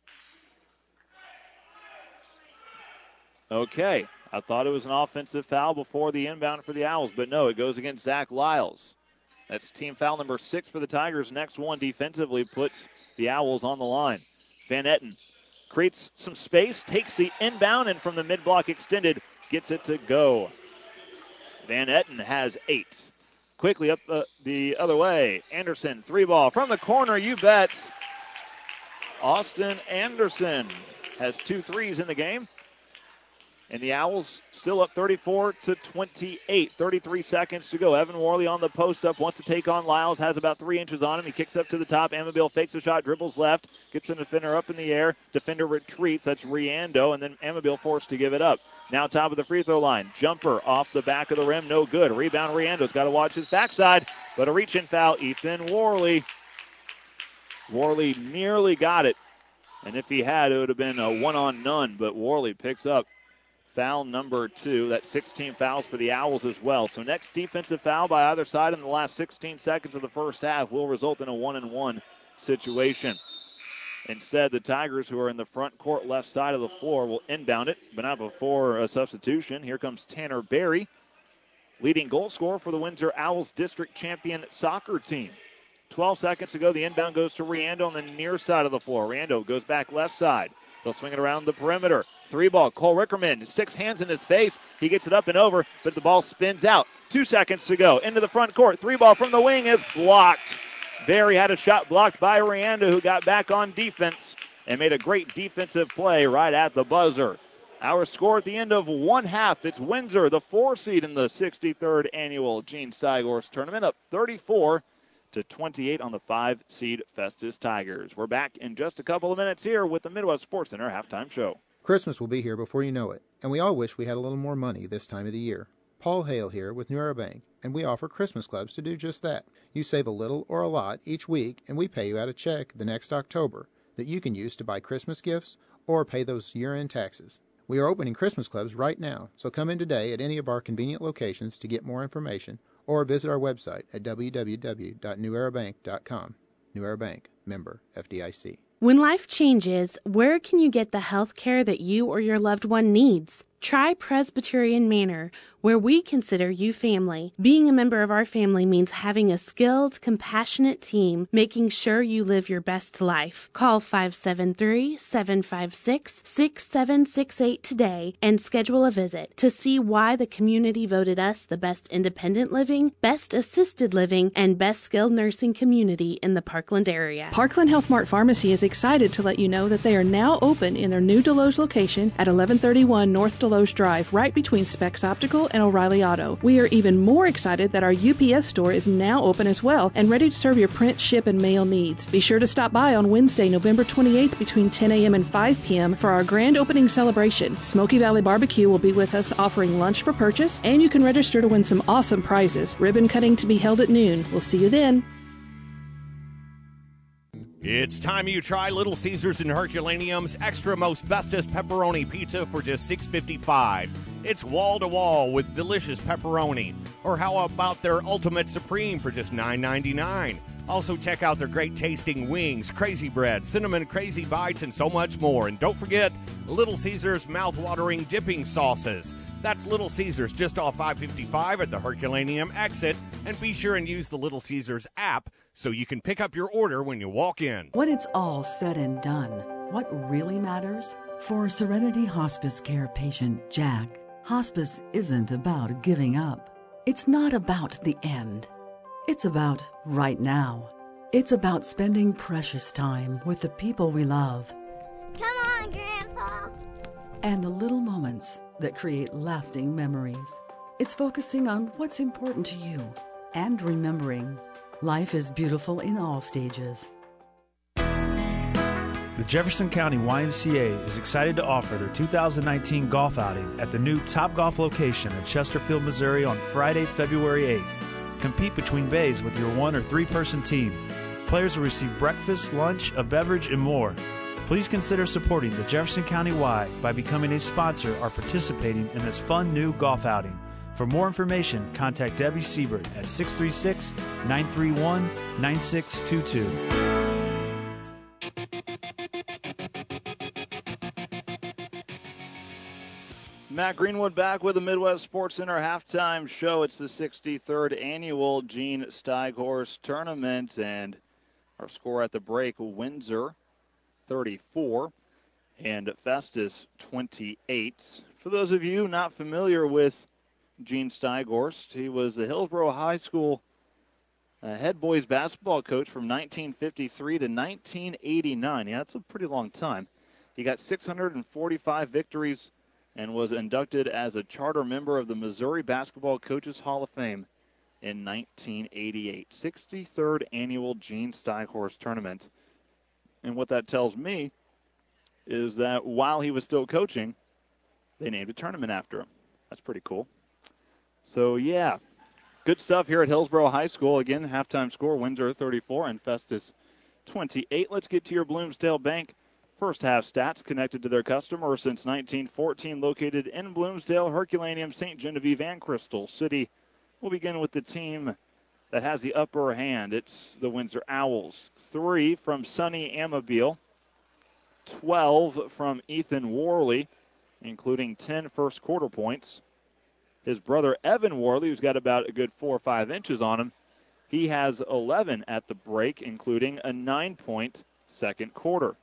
Okay, I thought it was an offensive foul before the inbound for the Owls, but no, it goes against Zach Lyles. That's team foul number six for the Tigers. Next one defensively puts the Owls on the line. Van Etten creates some space, takes the inbound, and from the mid-block extended, gets it to go. Van Etten has eight. Quickly up uh, the other way. Anderson, three ball from the corner, you bet. Austin Anderson has two threes in the game. And the Owls still up thirty-four to twenty-eight. thirty-three seconds to go. Evan Worley on the post up, wants to take on Lyles, has about three inches on him. He kicks up to the top. Amabile fakes a shot, dribbles left, gets the defender up in the air. Defender retreats. That's Riando, and then Amabile forced to give it up. Now top of the free throw line. Jumper off the back of the rim, no good. Rebound, Riando's got to watch his backside, but a reach-in foul, Ethan Worley. Worley nearly got it, and if he had, it would have been a one-on-none, but Worley picks up foul number two. That's sixteen fouls for the Owls as well. So next defensive foul by either side in the last sixteen seconds of the first half will result in a one-and-one situation. Instead, the Tigers, who are in the front court left side of the floor, will inbound it, but not before a substitution. Here comes Tanner Berry, leading goal scorer for the Windsor Owls district champion soccer team. twelve seconds to go. The inbound goes to Riando on the near side of the floor. Riando goes back left side. They'll swing it around the perimeter. Three ball, Cole Rickerman, six hands in his face. He gets it up and over, but the ball spins out. Two seconds to go. Into the front court. Three ball from the wing is blocked. Berry had a shot blocked by Riando, who got back on defense and made a great defensive play right at the buzzer. Our score at the end of one half. It's Windsor, the four seed in the sixty-third annual Gene Steiger's tournament, up thirty-four to twenty-eight on the five-seed Festus Tigers. We're back in just a couple of minutes here with the Midwest Sports Center halftime show. Christmas will be here before you know it, and we all wish we had a little more money this time of the year. Paul Hale here with New Era Bank, and we offer Christmas clubs to do just that. You save a little or a lot each week, and we pay you out a check the next October that you can use to buy Christmas gifts or pay those year-end taxes. We are opening Christmas clubs right now, so come in today at any of our convenient locations to get more information or visit our website at w w w dot new era bank dot com. New Era Bank, member F D I C. When life changes, where can you get the health care that you or your loved one needs? Try Presbyterian Manor, where we consider you family. Being a member of our family means having a skilled, compassionate team, making sure you live your best life. Call five seven three, seven five six, six seven six eight today and schedule a visit to see why the community voted us the best independent living, best assisted living, and best skilled nursing community in the Parkland area. Parkland Health Mart Pharmacy is excited to let you know that they are now open in their new Deloge location at eleven thirty-one North Deloge Willows Drive, right between Specs Optical and O'Reilly Auto. We are even more excited that our U P S store is now open as well and ready to serve your print, ship, and mail needs. Be sure to stop by on Wednesday, November twenty-eighth between ten a.m. and five p.m. for our grand opening celebration. Smoky Valley Barbecue will be with us offering lunch for purchase, and you can register to win some awesome prizes. Ribbon cutting to be held at noon. We'll see you then. It's time you try Little Caesars and Herculaneum's Extra Most Bestest Pepperoni Pizza for just six dollars and fifty-five cents. It's wall-to-wall with delicious pepperoni. Or how about their Ultimate Supreme for just nine ninety-nine? Also, check out their great-tasting wings, crazy bread, cinnamon crazy bites, and so much more. And don't forget Little Caesars mouth-watering dipping sauces. That's Little Caesars just off five fifty-five at the Herculaneum exit. And be sure and use the Little Caesars app so you can pick up your order when you walk in. When it's all said and done, what really matters? For Serenity Hospice Care patient Jack, hospice isn't about giving up. It's not about the end. It's about right now. It's about spending precious time with the people we love. Come on, Grandpa. And the little moments that create lasting memories. It's focusing on what's important to you and remembering life is beautiful in all stages. The Jefferson County Y M C A is excited to offer their two thousand nineteen golf outing at the new Topgolf location in Chesterfield, Missouri on Friday, February eighth. Compete between bays with your one or three-person team. Players will receive breakfast, lunch, a beverage, and more. Please consider supporting the Jefferson County Y by becoming a sponsor or participating in this fun new golf outing. For more information, contact Debbie Siebert at six three six, nine three one, nine six two two. Matt Greenwood back with the Midwest Sports Center halftime show. It's the sixty-third annual Gene Steighorst Tournament, and our score at the break, Windsor thirty-four and Festus twenty-eight. For those of you not familiar with Gene Steighorst, he was the Hillsborough High School uh, head boys basketball coach from nineteen fifty-three to nineteen eighty-nine. Yeah, that's a pretty long time. He got six hundred forty-five victories and was inducted as a charter member of the Missouri Basketball Coaches Hall of Fame in nineteen eighty-eight. sixty-third annual Gene Steighorst Tournament. And what that tells me is that while he was still coaching, they named a tournament after him. That's pretty cool. So, yeah, good stuff here at Hillsborough High School. Again, halftime score, Windsor thirty-four and Festus twenty-eight. Let's get to your Bloomsdale Bank first half stats connected to their customer since nineteen fourteen, located in Bloomsdale, Herculaneum, Saint Genevieve, and Crystal City. We'll begin with the team that has the upper hand. It's the Windsor Owls. Three from Sonny Amabile, twelve from Ethan Worley, including ten first quarter points. His brother Evan Worley, who's got about a good four or five inches on him, he has eleven at the break, including a nine-point second quarter.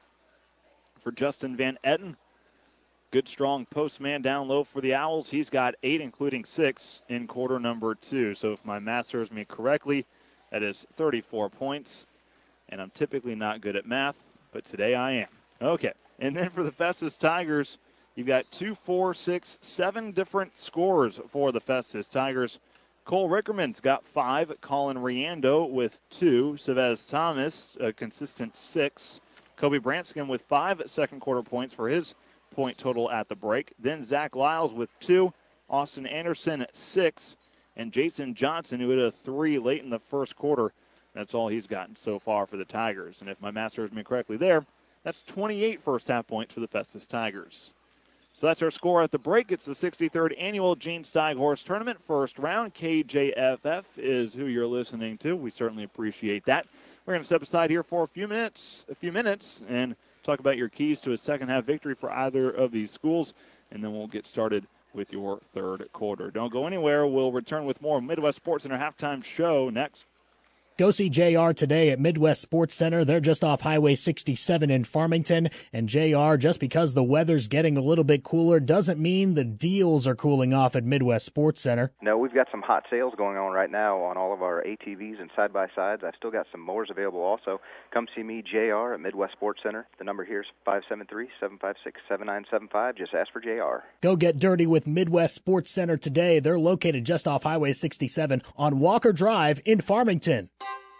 For Justin Van Etten, good strong postman down low for the Owls. He's got eight, including six in quarter number two. So if my math serves me correctly, that is thirty-four points. And I'm typically not good at math, but today I am. Okay, and then for the Festus Tigers, you've got two, four, six, seven different scores for the Festus Tigers. Cole Rickerman's got five. Colin Riando with two. Savez Thomas, a consistent six. Kobe Branscombe with five second quarter points for his point total at the break. Then Zach Lyles with two. Austin Anderson at six. And Jason Johnson, who had a three late in the first quarter. That's all he's gotten so far for the Tigers. And if my math serves me correctly there, that's twenty-eight first half points for the Festus Tigers. So that's our score at the break. It's the sixty-third annual Gene Steighorst Tournament. First round, K J F F is who you're listening to. We certainly appreciate that. We're going to step aside here for a few minutes, a few minutes, and talk about your keys to a second half victory for either of these schools, and then we'll get started with your third quarter. Don't go anywhere. We'll return with more Midwest Sports Center halftime show next. Go see J R today at Midwest Sports Center. They're just off Highway sixty-seven in Farmington. And J R, just because the weather's getting a little bit cooler doesn't mean the deals are cooling off at Midwest Sports Center. No, we've got some hot sales going on right now on all of our A T Vs and side-by-sides. I've still got some mowers available also. Come see me, J R, at Midwest Sports Center. The number here is five seven three, seven five six, seven nine seven five. Just ask for J R. Go get dirty with Midwest Sports Center today. They're located just off Highway sixty-seven on Walker Drive in Farmington.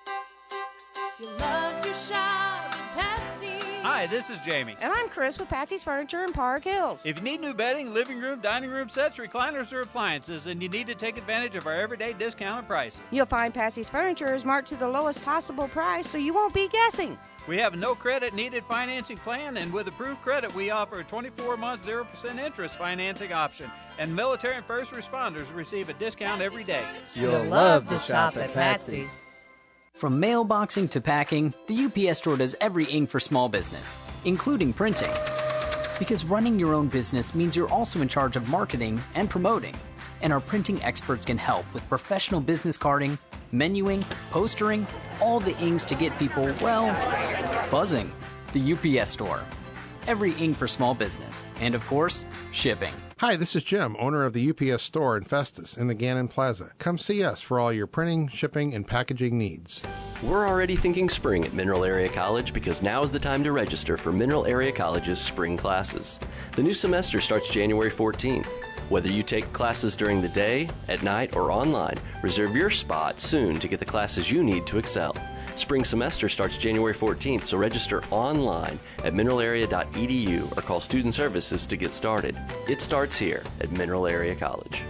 Hi, this is Jamie. And I'm Chris with Patsy's Furniture in Park Hills. If you need new bedding, living room, dining room sets, recliners, or appliances, and you need to take advantage of our everyday discounted prices. You'll find Patsy's Furniture is marked to the lowest possible price, so you won't be guessing. We have a no credit needed financing plan, and with approved credit, we offer a twenty-four month zero percent interest financing option. And military and first responders receive a discount every day. You'll love to shop at Patsy's. From mailboxing to packing, the U P S Store does everything for small business, including printing. Because running your own business means you're also in charge of marketing and promoting. And our printing experts can help with professional business carding, menuing, postering, all the ings to get people, well, buzzing. The U P S Store. Every ing for small business. And of course, shipping. Hi, this is Jim, owner of the U P S Store in Festus in the Gannon Plaza. Come see us for all your printing, shipping, and packaging needs. We're already thinking spring at Mineral Area College because now is the time to register for Mineral Area College's spring classes. The new semester starts January fourteenth. Whether you take classes during the day, at night, or online, reserve your spot soon to get the classes you need to excel. Spring semester starts January fourteenth, so register online at mineral area dot e d u or call Student Services to get started. It starts here at Mineral Area College.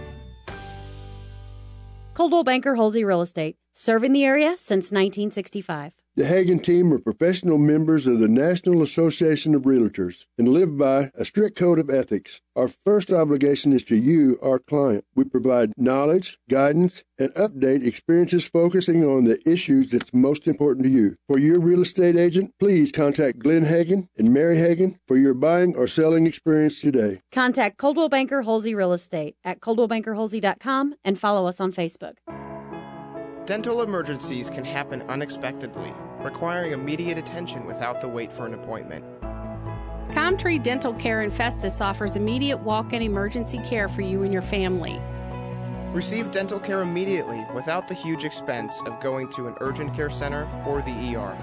Coldwell Banker Halsey Real Estate, serving the area since nineteen sixty-five. The Hagen team are professional members of the National Association of Realtors and live by a strict code of ethics. Our first obligation is to you, our client. We provide knowledge, guidance, and update experiences focusing on the issues that's most important to you. For your real estate agent, please contact Glenn Hagen and Mary Hagen for your buying or selling experience today. Contact Coldwell Banker Halsey Real Estate at coldwell banker halsey dot com and follow us on Facebook. Dental emergencies can happen unexpectedly, requiring immediate attention without the wait for an appointment. Comtree Dental Care in Festus offers immediate walk-in emergency care for you and your family. Receive dental care immediately without the huge expense of going to an urgent care center or the E R.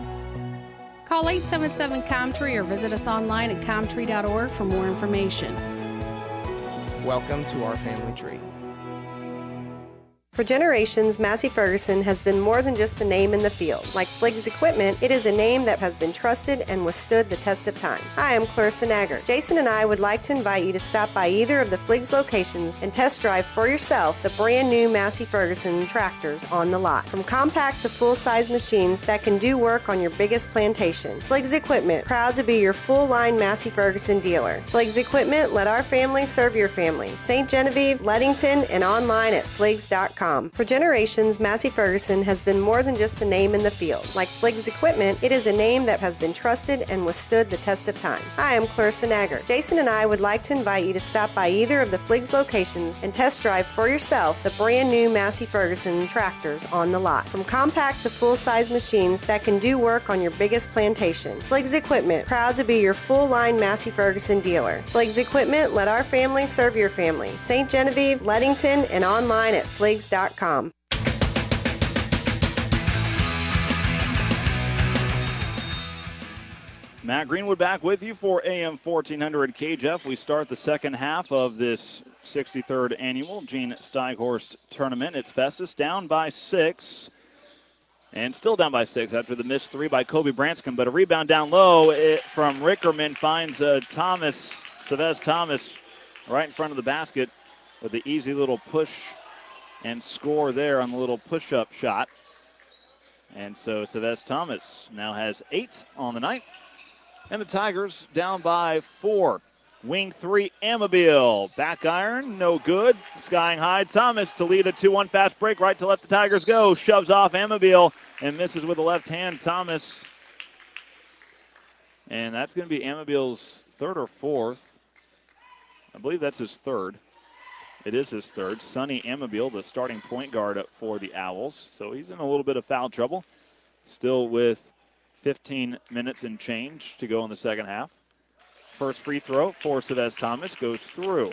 Call eight seven seven Comtree or visit us online at comtree dot org for more information. Welcome to our family tree. For generations, Massey Ferguson has been more than just a name in the field. Like Fliggs Equipment, it is a name that has been trusted and withstood the test of time. Hi, I'm Clarissa Nagger. Jason and I would like to invite you to stop by either of the Fliggs locations and test drive for yourself the brand new Massey Ferguson tractors on the lot. From compact to full-size machines that can do work on your biggest plantation. Fliggs Equipment, proud to be your full-line Massey Ferguson dealer. Fliggs Equipment, let our family serve your family. Saint Genevieve, Leadington, and online at fliggs dot com. For generations, Massey Ferguson has been more than just a name in the field. Like Fliggs Equipment, it is a name that has been trusted and withstood the test of time. Hi, I'm Clarissa Nagger. Jason and I would like to invite you to stop by either of the Fliggs locations and test drive for yourself the brand new Massey Ferguson tractors on the lot. From compact to full-size machines that can do work on your biggest plantation. Fliggs Equipment, proud to be your full-line Massey Ferguson dealer. Fliggs Equipment, let our family serve your family. Saint Genevieve, Leadington, and online at fliggs dot com. Matt Greenwood back with you for A M fourteen hundred K J F. We start the second half of this sixty-third annual Gene Steighorst tournament. It's Festus down by six. And still down by six after the missed three by Kobe Branscombe. But a rebound down low it, from Rickerman finds uh, Thomas, Savez Thomas, right in front of the basket with the easy little push and score there on the little push-up shot. And so Savez Thomas now has eight on the night. And the Tigers down by four. Wing three, Amabile. Back iron, no good. Skying high, Thomas to lead a two one fast break right to let the Tigers go. Shoves off Amabile and misses with the left hand. Thomas. And that's going to be Amabile's third or fourth. I believe that's his third. It is his third. Sonny Amabile, the starting point guard for the Owls. So he's in a little bit of foul trouble. Still with fifteen minutes and change to go in the second half. First free throw for Chavez Thomas goes through.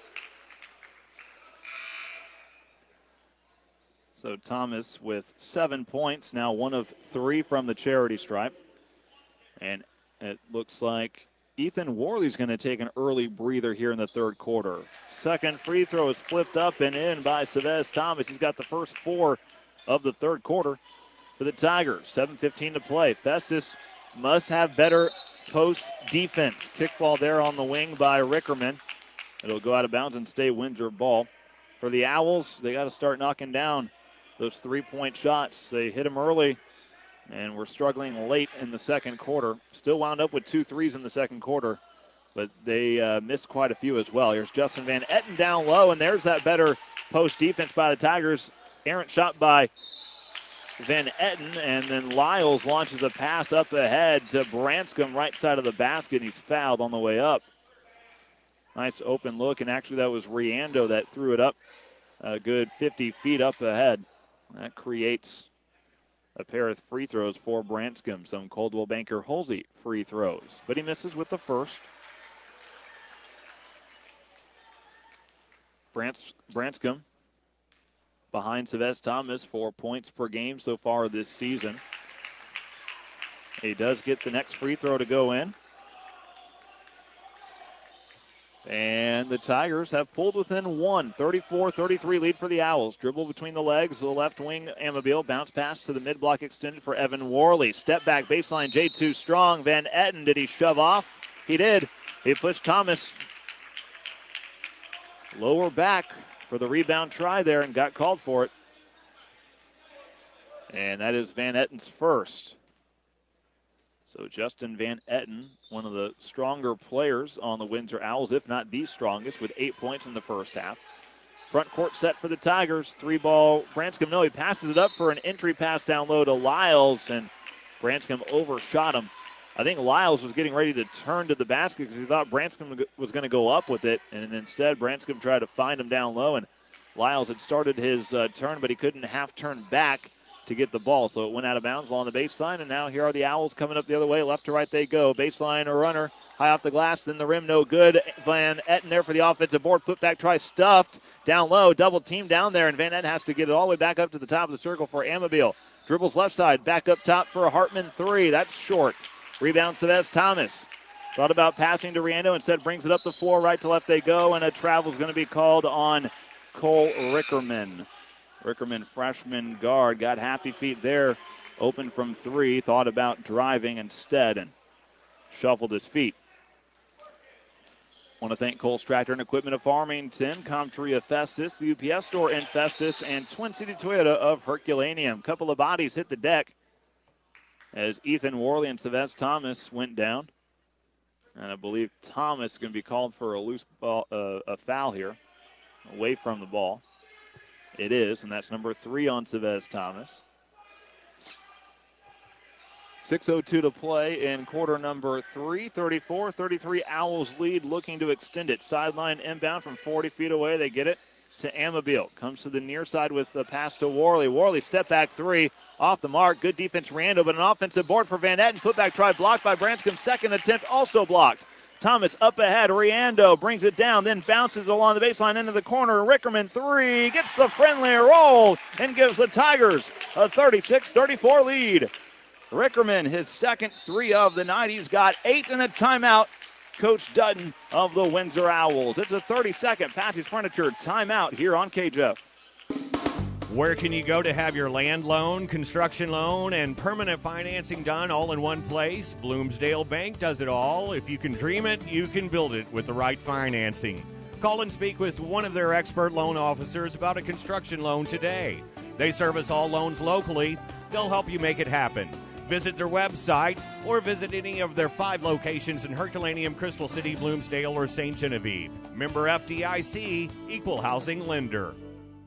So Thomas with seven points, now one of three from the charity stripe. And it looks like Ethan Worley's going to take an early breather here in the third quarter. Second free throw is flipped up and in by Chavez Thomas. He's got the first four of the third quarter for the Tigers. seven fifteen to play. Festus must have better post defense. Kickball there on the wing by Rickerman. It'll go out of bounds and stay Windsor ball. For the Owls, they got to start knocking down those three-point shots. They hit them early, and we're struggling late in the second quarter. Still wound up with two threes in the second quarter, but they uh, missed quite a few as well. Here's Justin Van Etten down low, and there's that better post defense by the Tigers. Errant shot by Van Etten, and then Lyles launches a pass up ahead to Branscombe, right side of the basket. He's fouled on the way up. Nice open look, and actually that was Riando that threw it up a good fifty feet up ahead. That creates a pair of free throws for Branscombe. Some Coldwell Banker Halsey free throws, but he misses with the first. Brans- Branscombe behind Chavez Thomas, four points per game so far this season. He does get the next free throw to go in. And the Tigers have pulled within one. thirty-four thirty-three lead for the Owls. Dribble between the legs, the left wing, Amabile. Bounce pass to the mid-block extended for Evan Worley. Step back baseline, J two strong. Van Etten, did he shove off? He did. He pushed Thomas lower back for the rebound try there and got called for it. And that is Van Etten's first. So Justin Van Etten, one of the stronger players on the Windsor Owls, if not the strongest, with eight points in the first half. Front court set for the Tigers. Three ball. Branscombe, no, he passes it up for an entry pass down low to Lyles, and Branscombe overshot him. I think Lyles was getting ready to turn to the basket because he thought Branscombe was going to go up with it, and instead Branscombe tried to find him down low, and Lyles had started his uh, turn, but he couldn't half turn back to get the ball, so it went out of bounds along the baseline, and now here are the Owls coming up the other way. Left to right they go. Baseline, a runner, high off the glass, then the rim, no good. Van Etten there for the offensive board. Put back try stuffed. Down low, double team down there, and Van Etten has to get it all the way back up to the top of the circle for Amabile. Dribbles left side, back up top for a Hartman three. That's short. Rebound Chavez Thomas. Thought about passing to Riando, instead brings it up the floor. Right to left they go, and a travel is going to be called on Cole Rickerman. Rickerman, freshman guard, got happy feet there. Open from three, thought about driving instead and shuffled his feet. Want to thank Cole's Tractor and Equipment of Farmington, Comtria Festus, the U P S store in Festus, and Twin City Toyota of Herculaneum. Couple of bodies hit the deck as Ethan Worley and Chavez Thomas went down. And I believe Thomas is going to be called for a loose ball, uh, a foul here, away from the ball. It is, and that's number three on Chavez Thomas. six oh two to play in quarter number three. thirty-four thirty-three Owls lead, looking to extend it. Sideline inbound from forty feet away. They get it to Amabile. Comes to the near side with the pass to Worley. Worley step back three. Off the mark. Good defense, Rando, but an offensive board for Van Etten. Put back try blocked by Branscombe. Second attempt also blocked. Thomas up ahead. Riando brings it down, then bounces along the baseline into the corner. Rickerman three, gets the friendly roll and gives the Tigers a thirty-six thirty-four lead. Rickerman, his second three of the night. He's got eight in a timeout. Coach Dutton of the Windsor Owls. It's a thirty-second Patsy's Furniture timeout here on K J F. Where can you go to have your land loan, construction loan, and permanent financing done all in one place? Bloomsdale Bank does it all. If you can dream it, you can build it with the right financing. Call and speak with one of their expert loan officers about a construction loan today. They service all loans locally. They'll help you make it happen. Visit their website or visit any of their five locations in Herculaneum, Crystal City, Bloomsdale, or Saint Genevieve. Member F D I C, Equal Housing Lender.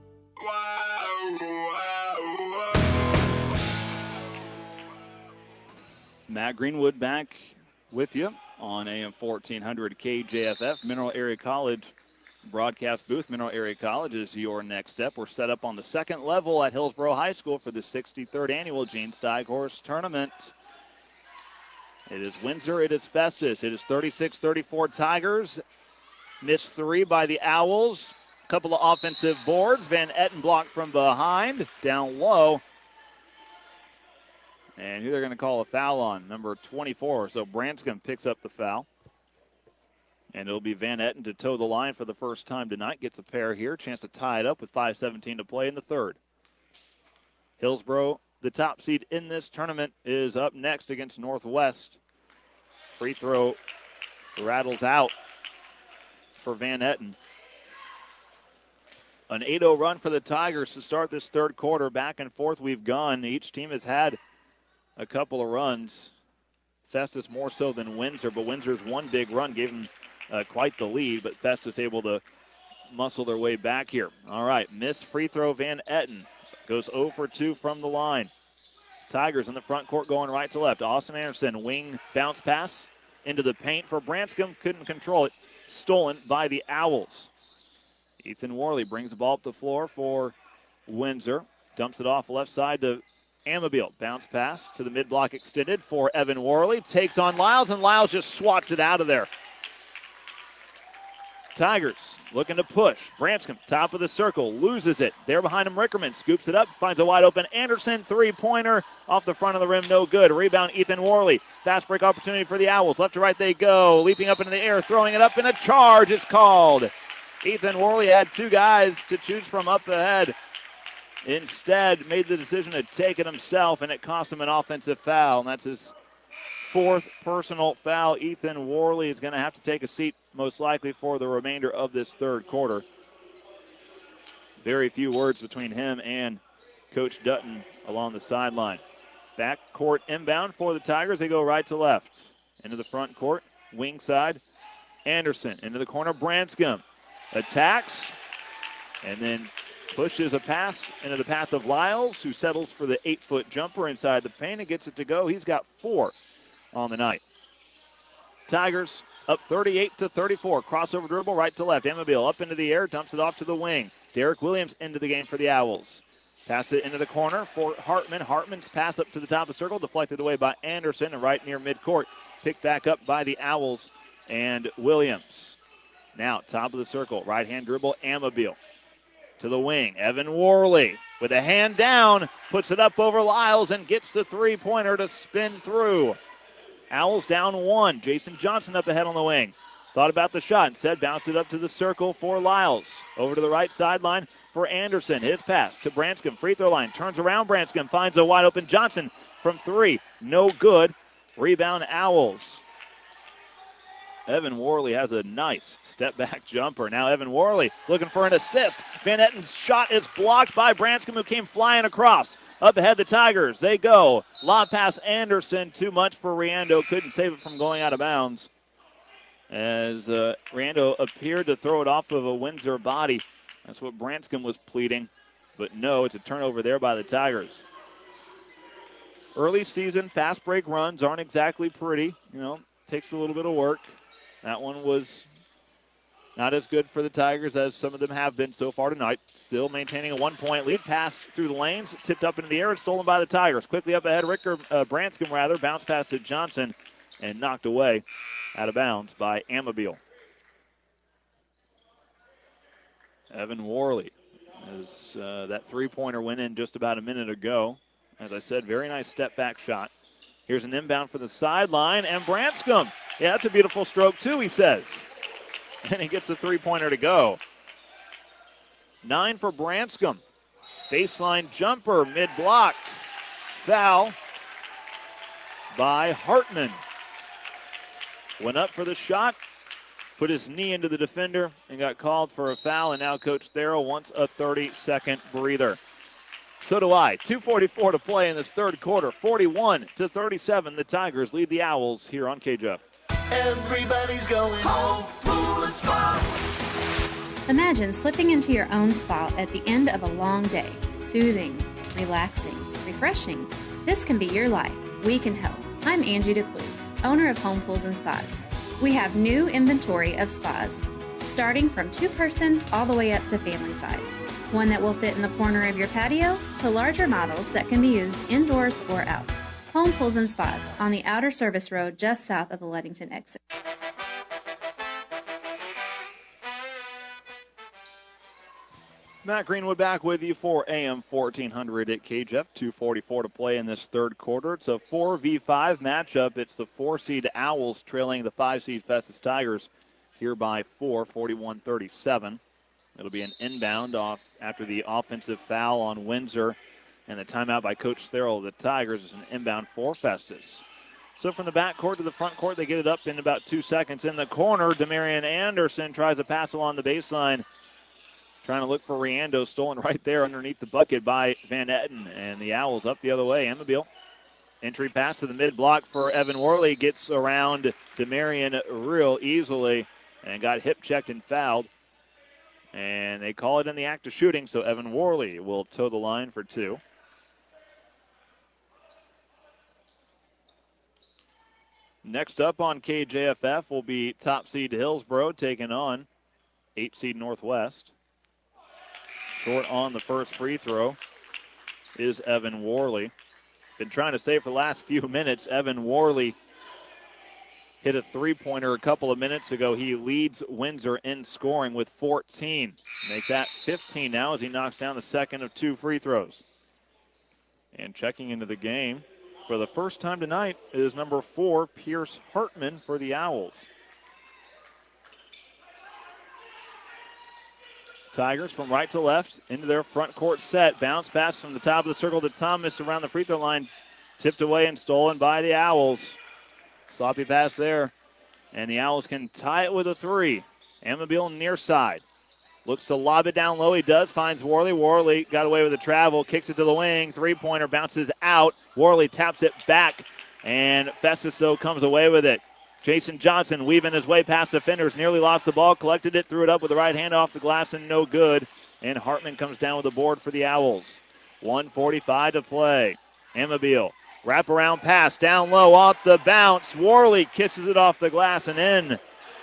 Matt Greenwood back with you on A M fourteen hundred K J F F. Mineral Area College broadcast booth. Mineral Area College is your next step. We're set up on the second level at Hillsborough High School for the sixty-third annual Gene Steighorst Tournament. It is Windsor, it is Festus. It is thirty-six thirty-four Tigers. Missed three by the Owls. A couple of offensive boards. Van Etten blocked from behind, down low. And who they're going to call a foul on, number twenty-four. So Branscombe picks up the foul. And it'll be Van Etten to toe the line for the first time tonight. Gets a pair here. Chance to tie it up with five seventeen to play in the third. Hillsborough, the top seed in this tournament, is up next against Northwest. Free throw rattles out for Van Etten. An eight oh run for the Tigers to start this third quarter. Back and forth we've gone. Each team has had a couple of runs. Festus more so than Windsor, but Windsor's one big run gave them uh, quite the lead, but Festus able to muscle their way back here. All right, missed free throw Van Etten. Goes oh for two from the line. Tigers in the front court going right to left. Austin Anderson, wing bounce pass into the paint for Branscombe. Couldn't control it. Stolen by the Owls. Ethan Worley brings the ball up the floor for Windsor. Dumps it off left side to Amabile. Bounce pass to the mid-block extended for Evan Worley. Takes on Lyles, and Lyles just swats it out of there. Tigers looking to push. Branscombe, top of the circle, loses it. There behind him, Rickerman scoops it up, finds a wide open Anderson. Three-pointer off the front of the rim, no good. Rebound, Ethan Worley. Fast break opportunity for the Owls. Left to right they go. Leaping up into the air, throwing it up, and a charge is called. Ethan Worley had two guys to choose from up ahead. Instead, made the decision to take it himself, and it cost him an offensive foul, and that's his fourth personal foul. Ethan Worley is going to have to take a seat, most likely, for the remainder of this third quarter. Very few words between him and Coach Dutton along the sideline. Back court inbound for the Tigers. They go right to left. Into the front court, wing side, Anderson. Into the corner, Branscombe. Attacks, and then pushes a pass into the path of Lyles, who settles for the eight-foot jumper inside the paint and gets it to go. He's got four on the night. Tigers up thirty-eight to thirty-four. Crossover dribble right to left. Amabile up into the air, dumps it off to the wing. Derek Williams into the game for the Owls. Pass it into the corner for Hartman. Hartman's pass up to the top of the circle, deflected away by Anderson, and right near midcourt. Picked back up by the Owls and Williams. Now, top of the circle, right-hand dribble, Amabile. To the wing, Evan Worley with a hand down, puts it up over Lyles and gets the three-pointer to spin through. Owls down one. Jason Johnson up ahead on the wing. Thought about the shot, instead bounced it up to the circle for Lyles. Over to the right sideline for Anderson. His pass to Branscombe, free throw line. Turns around, Branscombe finds a wide-open Johnson from three. No good. Rebound, Owls. Evan Worley has a nice step-back jumper. Now Evan Worley looking for an assist. Van Etten's shot is blocked by Branscombe, who came flying across. Up ahead, the Tigers. They go. Lob pass Anderson. Too much for Riando. Couldn't save it from going out of bounds. As uh, Riando appeared to throw it off of a Windsor body. That's what Branscombe was pleading. But no, it's a turnover there by the Tigers. Early season fast break runs aren't exactly pretty. You know, takes a little bit of work. That one was not as good for the Tigers as some of them have been so far tonight. Still maintaining a one-point lead. Pass through the lanes, tipped up into the air and stolen by the Tigers. Quickly up ahead, Ricker uh, Branscombe rather, bounce pass to Johnson and knocked away out of bounds by Amabile. Evan Worley, as uh, that three-pointer went in just about a minute ago. As I said, very nice step-back shot. Here's an inbound for the sideline, and Branscombe. Yeah, that's a beautiful stroke, too, he says. And he gets the three-pointer to go. Nine for Branscombe. Baseline jumper, mid-block. Foul by Hartman. Went up for the shot, put his knee into the defender, and got called for a foul, and now Coach Therrell wants a thirty-second breather. So do I. two forty-four to play in this third quarter. forty-one to thirty-seven. The Tigers lead the Owls here on K J F. Everybody's going home, pool and spa. Imagine slipping into your own spa at the end of a long day. Soothing, relaxing, refreshing. This can be your life. We can help. I'm Angie DeClue, owner of Home Pools and Spas. We have new inventory of spas, starting from two-person all the way up to family size. One that will fit in the corner of your patio to larger models that can be used indoors or out. Home Pools and Spas on the outer service road just south of the Ludington exit. Matt Greenwood back with you for A M fourteen hundred at K J F. two forty-four to play in this third quarter. It's a four v five matchup. It's the four-seed Owls trailing the five-seed Festus Tigers here by four, forty-one thirty-seven. It'll be an inbound off after the offensive foul on Windsor and the timeout by Coach Therrell. The Tigers is an inbound for Festus. So from the back court to the front court, they get it up in about two seconds. In the corner, Demarion Anderson tries to pass along the baseline. Trying to look for Riando, stolen right there underneath the bucket by Van Etten. And the Owls up the other way. Amabile. Entry pass to the mid-block for Evan Worley. Gets around Demarion real easily and got hip-checked and fouled. And they call it in the act of shooting, so Evan Worley will toe the line for two. Next up on K J F F will be top seed Hillsboro taking on eight seed Northwest. Short on the first free throw is Evan Worley. Been trying to say for the last few minutes, Evan Worley hit a three-pointer a couple of minutes ago. He leads Windsor in scoring with fourteen. Make that fifteen now as he knocks down the second of two free throws. And checking into the game for the first time tonight is number four, Pierce Hartman for the Owls. Tigers from right to left into their front court set. Bounce pass from the top of the circle to Thomas around the free throw line. Tipped away and stolen by the Owls. Sloppy pass there. And the Owls can tie it with a three. Amabile near side. Looks to lob it down low. He does. Finds Worley. Worley got away with the travel. Kicks it to the wing. Three-pointer bounces out. Worley taps it back. And Festus, though, comes away with it. Jason Johnson weaving his way past defenders. Nearly lost the ball. Collected it. Threw it up with the right hand off the glass and no good. And Hartman comes down with the board for the Owls. one forty-five to play. Amabile. Wraparound pass down low off the bounce. Worley kisses it off the glass and in.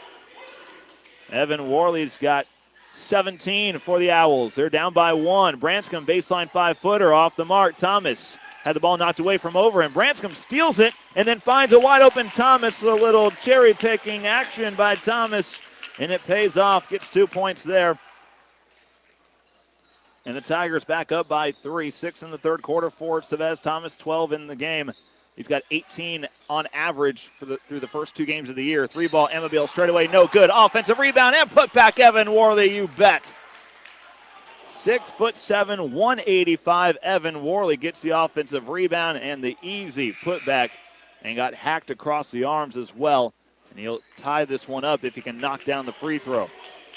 Evan Worley's got seventeen for the Owls. They're down by one. Branscombe baseline five-footer off the mark. Thomas had the ball knocked away from over, and Branscombe steals it and then finds a wide-open Thomas. A little cherry-picking action by Thomas, and it pays off. Gets two points there. And the Tigers back up by three. Six in the third quarter for Chavez Thomas, twelve in the game. He's got eighteen on average for the, through the first two games of the year. Three ball, Amabile straight away, no good. Offensive rebound and put back Evan Worley, you bet. Six foot seven, one eighty-five. Evan Worley gets the offensive rebound and the easy putback and got hacked across the arms as well. And he'll tie this one up if he can knock down the free throw.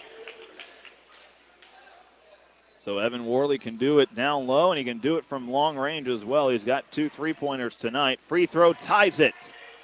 So Evan Worley can do it down low, and he can do it from long range as well. He's got two three-pointers tonight. Free throw ties it.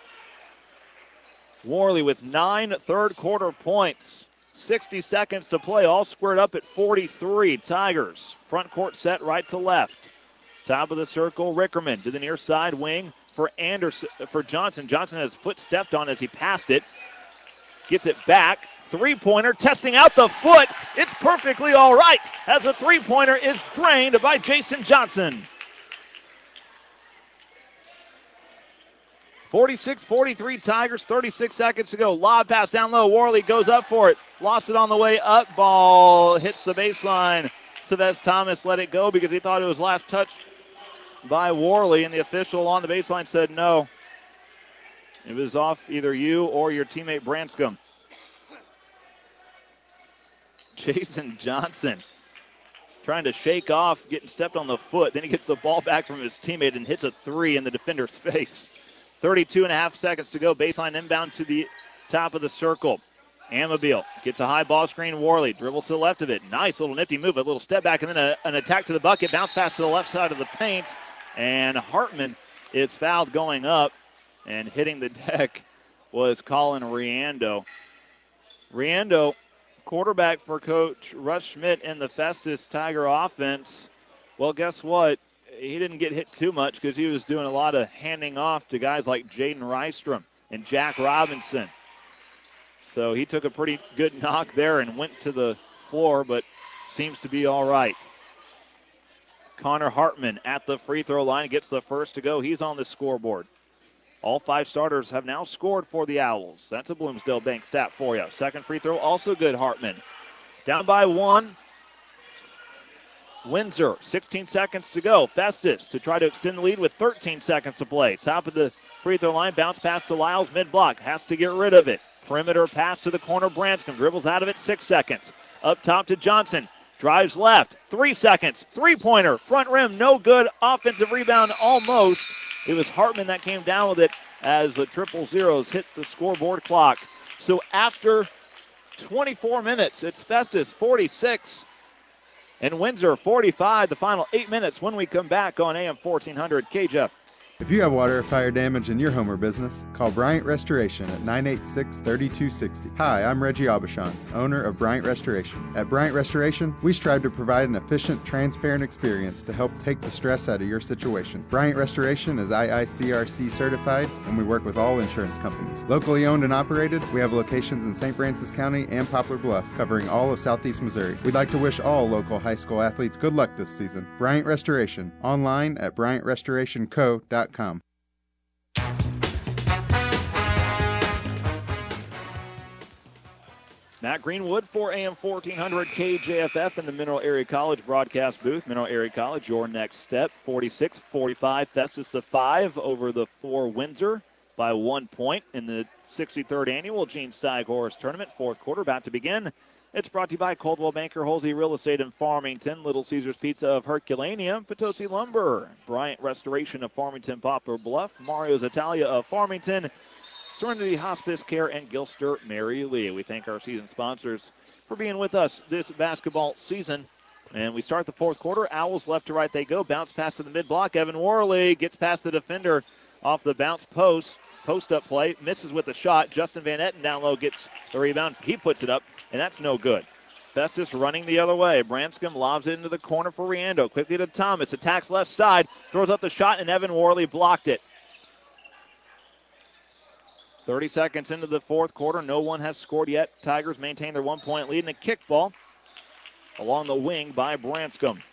Worley with nine third-quarter points. sixty seconds to play, all squared up at forty-three. Tigers, front court set right to left. Top of the circle, Rickerman to the near side wing for Anderson, for Johnson. Johnson has foot stepped on as he passed it. Gets it back. Three-pointer, testing out the foot. It's perfectly all right as a three-pointer is drained by Jason Johnson. forty-six forty-three Tigers, thirty-six seconds to go. Lob pass down low. Worley goes up for it. Lost it on the way up. Ball hits the baseline. Chavez Thomas let it go because he thought it was last touch by Worley, and the official on the baseline said no. It was off either you or your teammate Branscombe. Jason Johnson trying to shake off, getting stepped on the foot. Then he gets the ball back from his teammate and hits a three in the defender's face. thirty-two and a half seconds to go. Baseline inbound to the top of the circle. Amabile gets a high ball screen. Worley dribbles to the left of it. Nice little nifty move. A little step back and then a, an attack to the bucket. Bounce pass to the left side of the paint. And Hartman is fouled going up. And hitting the deck was Colin Riando. Riando, quarterback for Coach Russ Schmidt in the Festus Tiger offense. Well, guess what? He didn't get hit too much because he was doing a lot of handing off to guys like Jaden Rystrom and Jack Robinson. So he took a pretty good knock there and went to the floor, but seems to be all right. Connor Hartman at the free throw line gets the first to go. He's on the scoreboard. All five starters have now scored for the Owls. That's a Bloomsdale Bank stat for you. Second free throw, also good, Hartman. Down by one. Windsor, sixteen seconds to go. Festus to try to extend the lead with thirteen seconds to play. Top of the free throw line, bounce pass to Lyles, mid-block. Has to get rid of it. Perimeter pass to the corner. Branscombe dribbles out of it, six seconds. Up top to Johnson. Drives left, three seconds. Three-pointer, front rim, no good. Offensive rebound, almost. It was Hartman that came down with it as the triple zeros hit the scoreboard clock. So after twenty-four minutes, it's Festus forty-six and Windsor forty-five. The final eight minutes when we come back on A M fourteen hundred K J F. If you have water or fire damage in your home or business, call Bryant Restoration at nine eight six, three two six zero. Hi, I'm Reggie Aubuchon, owner of Bryant Restoration. At Bryant Restoration, we strive to provide an efficient, transparent experience to help take the stress out of your situation. Bryant Restoration is I I C R C certified, and we work with all insurance companies. Locally owned and operated, we have locations in Saint Francis County and Poplar Bluff, covering all of southeast Missouri. We'd like to wish all local high school athletes good luck this season. Bryant Restoration, online at bryant restoration co dot com. Matt Greenwood for A M fourteen hundred K J F F in the Mineral Area College broadcast booth. Mineral Area College, your next step, forty-six forty-five. Festus the five over the four Windsor by one point in the sixty-third annual Gene Steig Horse Tournament. Fourth quarter about to begin. It's brought to you by Coldwell Banker Holsey Real Estate in Farmington, Little Caesars Pizza of Herculaneum, Potosi Lumber, Bryant Restoration of Farmington, Poplar Bluff, Mario's Italia of Farmington, Serenity Hospice Care, and Gilster Mary Lee. We thank our season sponsors for being with us this basketball season. And we start the fourth quarter. Owls left to right they go. Bounce pass to the mid-block. Evan Worley gets past the defender off the bounce post. Post-up play. Misses with the shot. Justin Van Etten down low gets the rebound. He puts it up, and that's no good. Festus running the other way. Branscombe lobs it into the corner for Riando. Quickly to Thomas. Attacks left side. Throws up the shot, and Evan Worley blocked it. thirty seconds into the fourth quarter. No one has scored yet. Tigers maintain their one-point lead in a kickball along the wing by Branscombe.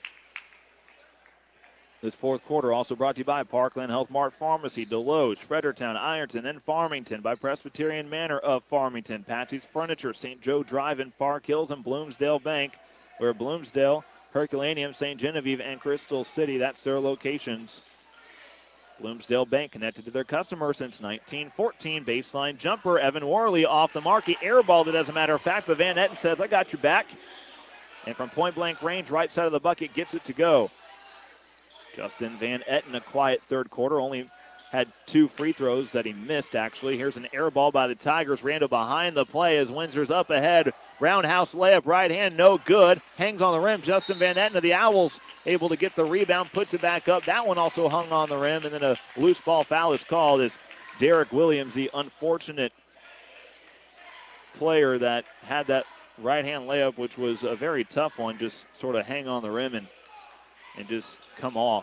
This fourth quarter also brought to you by Parkland Health Mart Pharmacy, Deloge, Fredericktown, Ironton, and Farmington, by Presbyterian Manor of Farmington, Patsy's Furniture, Saint Joe Drive in Park Hills, and Bloomsdale Bank, where Bloomsdale, Herculaneum, Saint Genevieve, and Crystal City, that's their locations. Bloomsdale Bank connected to their customer since nineteen fourteen. Baseline jumper, Evan Worley off the mark. He airballed it, as a matter of fact, but Van Etten says, I got your back. And from point-blank range, right side of the bucket, gets it to go. Justin Van Etten, a quiet third quarter, only had two free throws that he missed, actually. Here's an air ball by the Tigers. Rando behind the play as Windsor's up ahead. Roundhouse layup, right hand, no good. Hangs on the rim. Justin Van Etten of the Owls able to get the rebound, puts it back up. That one also hung on the rim, and then a loose ball foul is called as Derek Williams, the unfortunate player that had that right-hand layup, which was a very tough one, just sort of hang on the rim and and just come off.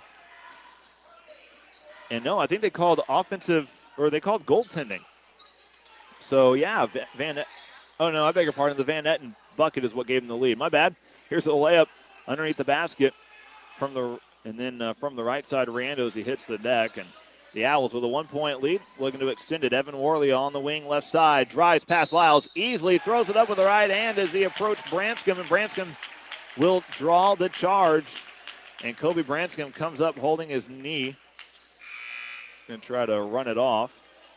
And no, I think they called offensive, or they called goaltending. So, yeah, Van, oh, no, I beg your pardon. The Van Etten bucket is what gave him the lead. My bad. Here's a layup underneath the basket from the, and then uh, from the right side, Rando as he hits the deck. And the Owls with a one-point lead, looking to extend it. Evan Worley on the wing left side, drives past Lyles, easily throws it up with the right hand as he approached Branscombe, and Branscombe will draw the charge. And Kobe Branscombe comes up holding his knee. He's going to try to run it off.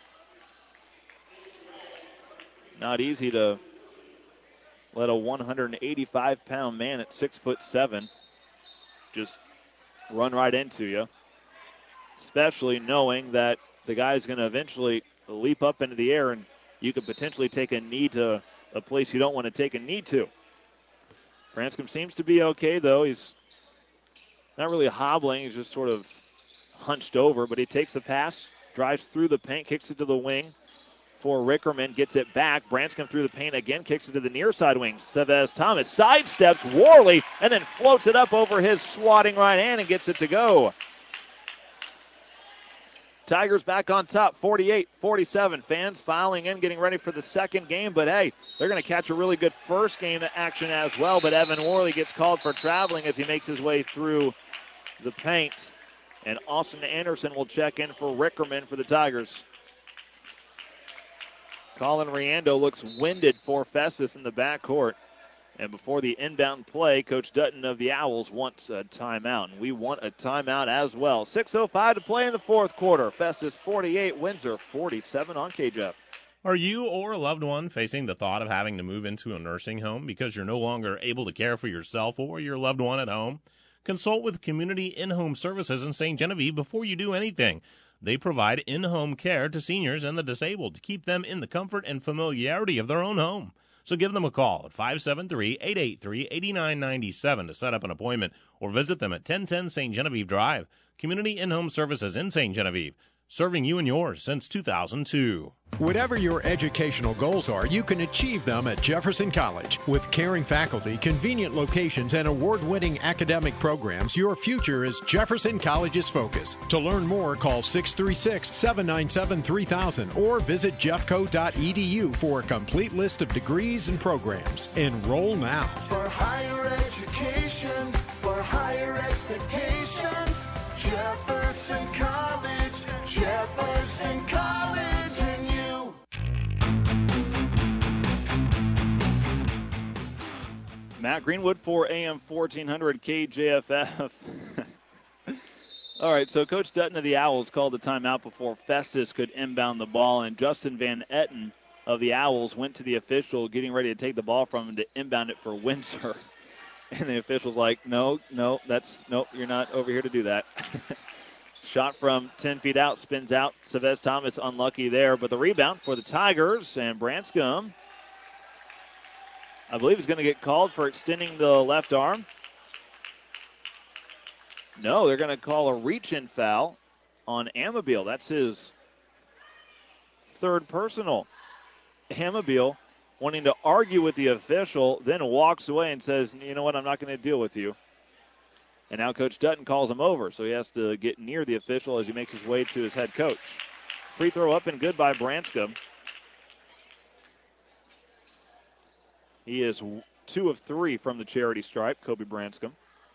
Not easy to let a one hundred eighty-five pound man at six foot seven just run right into you. Especially knowing that the guy's going to eventually leap up into the air and you could potentially take a knee to a place you don't want to take a knee to. Branscombe seems to be okay, though. He's not really hobbling. He's just sort of hunched over, but he takes the pass, drives through the paint, kicks it to the wing for Rickerman, gets it back. Branscombe through the paint again, kicks it to the near side wing. Chavez Thomas sidesteps Worley and then floats it up over his swatting right hand and gets it to go. Tigers back on top, forty-eight forty-seven. Fans filing in, getting ready for the second game. But, hey, they're going to catch a really good first game action as well. But Evan Worley gets called for traveling as he makes his way through the paint. And Austin Anderson will check in for Rickerman for the Tigers. Colin Riando looks winded for Festus in the backcourt. And before the inbound play, Coach Dutton of the Owls wants a timeout. And we want a timeout as well. six oh five to play in the fourth quarter. Festus forty-eight, Windsor forty-seven on K J F. Are you or a loved one facing the thought of having to move into a nursing home because you're no longer able to care for yourself or your loved one at home? Consult with Community In-Home Services in Saint Genevieve before you do anything. They provide in-home care to seniors and the disabled to keep them in the comfort and familiarity of their own home. So give them a call at five seven three, eight eight three, eight nine nine seven to set up an appointment or visit them at ten ten Saint Genevieve Drive. Community In-Home Services in Saint Genevieve, serving you and yours since two thousand two. Whatever your educational goals are, you can achieve them at Jefferson College. With caring faculty, convenient locations, and award-winning academic programs, your future is Jefferson College's focus. To learn more, call six three six, seven nine seven, three thousand or visit jeffco dot e d u for a complete list of degrees and programs. Enroll now. For higher education, for higher expectations, Jefferson College, Jefferson College and you. Matt Greenwood for A M fourteen hundred K J F F. All right, so Coach Dutton of the Owls called the timeout before Festus could inbound the ball, and Justin Van Etten of the Owls went to the official getting ready to take the ball from him to inbound it for Windsor. And the official's like, no, no, that's, nope, you're not over here to do that. Shot from ten feet out, spins out. Savez Thomas unlucky there, but the rebound for the Tigers, and Branscombe, I believe, is going to get called for extending the left arm. No, they're going to call a reach-in foul on Amabile. That's his third personal. Amabile wanting to argue with the official, then walks away and says, you know what, I'm not going to deal with you. And now Coach Dutton calls him over, so he has to get near the official as he makes his way to his head coach. Free throw up and good by Branscombe. He is two of three from the charity stripe, Kobe Branscombe.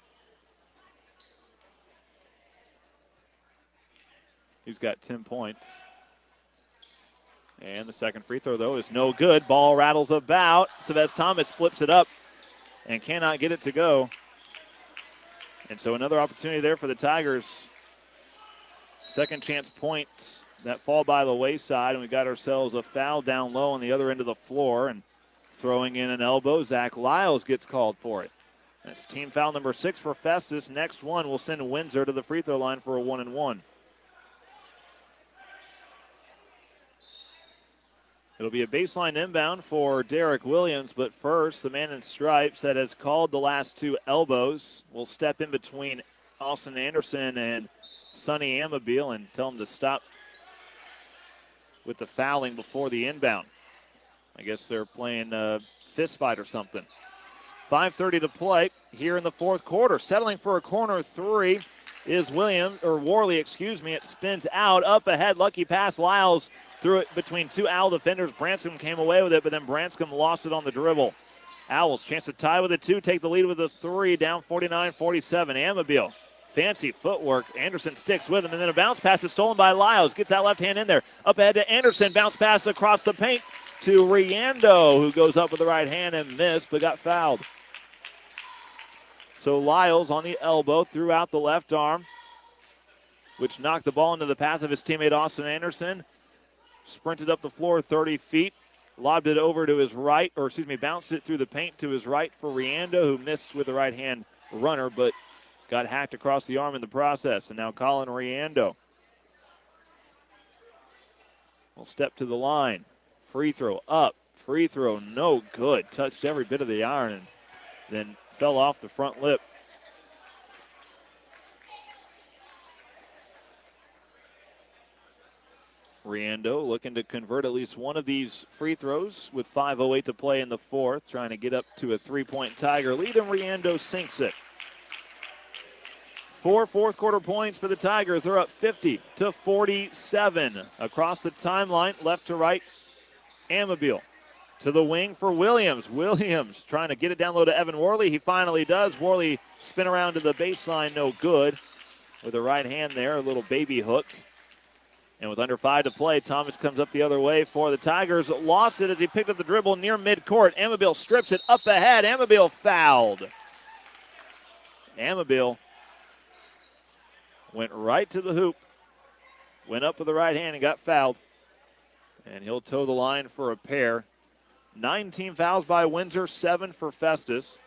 He's got ten points. And the second free throw, though, is no good. Ball rattles about. Savez Thomas flips it up and cannot get it to go. And so another opportunity there for the Tigers. Second chance points that fall by the wayside, and we got ourselves a foul down low on the other end of the floor. And throwing in an elbow, Zach Lyles gets called for it. That's team foul number six for Festus. Next one will send Windsor to the free throw line for a one and one. It'll be a baseline inbound for Derek Williams, but first, the man in stripes that has called the last two elbows will step in between Austin Anderson and Sonny Amabile and tell him to stop with the fouling before the inbound. I guess they're playing a fist fight or something. five thirty to play here in the fourth quarter. Settling for a corner three is Williams, or Worley, excuse me. It spins out, up ahead, lucky pass. Lyles threw it between two Owl defenders. Branscombe came away with it, but then Branscombe lost it on the dribble. Owls chance to tie with a two, take the lead with a three, down forty-nine forty-seven. Amabile, fancy footwork. Anderson sticks with him, and then a bounce pass is stolen by Lyles. Gets that left hand in there. Up ahead to Anderson, bounce pass across the paint to Riando, who goes up with the right hand and missed, but got fouled. So Lyles on the elbow, threw out the left arm, which knocked the ball into the path of his teammate Austin Anderson. Sprinted up the floor thirty feet, lobbed it over to his right, or excuse me, bounced it through the paint to his right for Riando, who missed with the right hand runner, but got hacked across the arm in the process. And now Colin Riando will step to the line. Free throw up, free throw no good. Touched every bit of the iron and then fell off the front lip. Riando looking to convert at least one of these free throws with five oh eight to play in the fourth, trying to get up to a three-point Tiger lead, and Riando sinks it. Four fourth quarter points for the Tigers. They're up fifty to forty-seven. Across the timeline, left to right, Amabile. To the wing for Williams. Williams trying to get it down low to Evan Worley. He finally does. Worley spin around to the baseline, no good. With the right hand there, a little baby hook. And with under five to play, Thomas comes up the other way for the Tigers. Lost it as he picked up the dribble near midcourt. Amabile strips it up ahead. Amabile fouled. Amabile went right to the hoop. Went up with the right hand and got fouled. And he'll toe the line for a pair. Nine team fouls by Windsor, seven for Festus.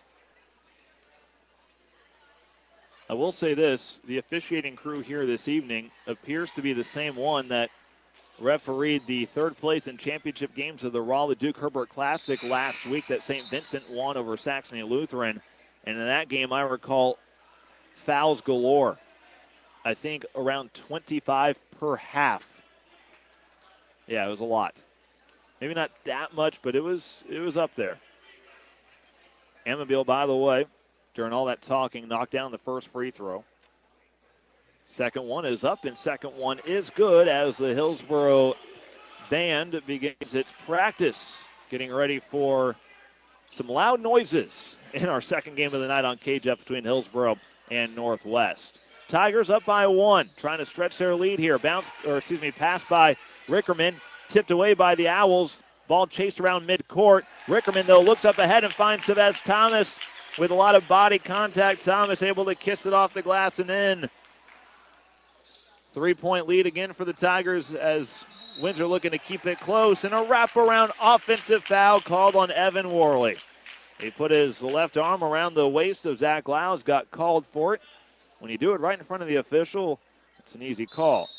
I will say this, the officiating crew here this evening appears to be the same one that refereed the third place and championship games of the Raleigh Duke Herbert Classic last week that Saint Vincent won over Saxony Lutheran. And in that game, I recall fouls galore. I think around twenty-five per half. Yeah, it was a lot. Maybe not that much, but it was it was up there. Amabile, by the way, during all that talking, knocked down the first free throw. Second one is up, and second one is good as the Hillsboro band begins its practice, getting ready for some loud noises in our second game of the night on K-J between Hillsboro and Northwest. Tigers up by one, trying to stretch their lead here. Bounce, or excuse me, pass by Rickerman, tipped away by the Owls. Ball chased around midcourt. Rickerman, though, looks up ahead and finds Savez Thomas with a lot of body contact. Thomas able to kiss it off the glass and in. Three-point lead again for the Tigers as Windsor looking to keep it close. And a wraparound offensive foul called on Evan Worley. He put his left arm around the waist of Zach Lyles, got called for it. When you do it right in front of the official, it's an easy call.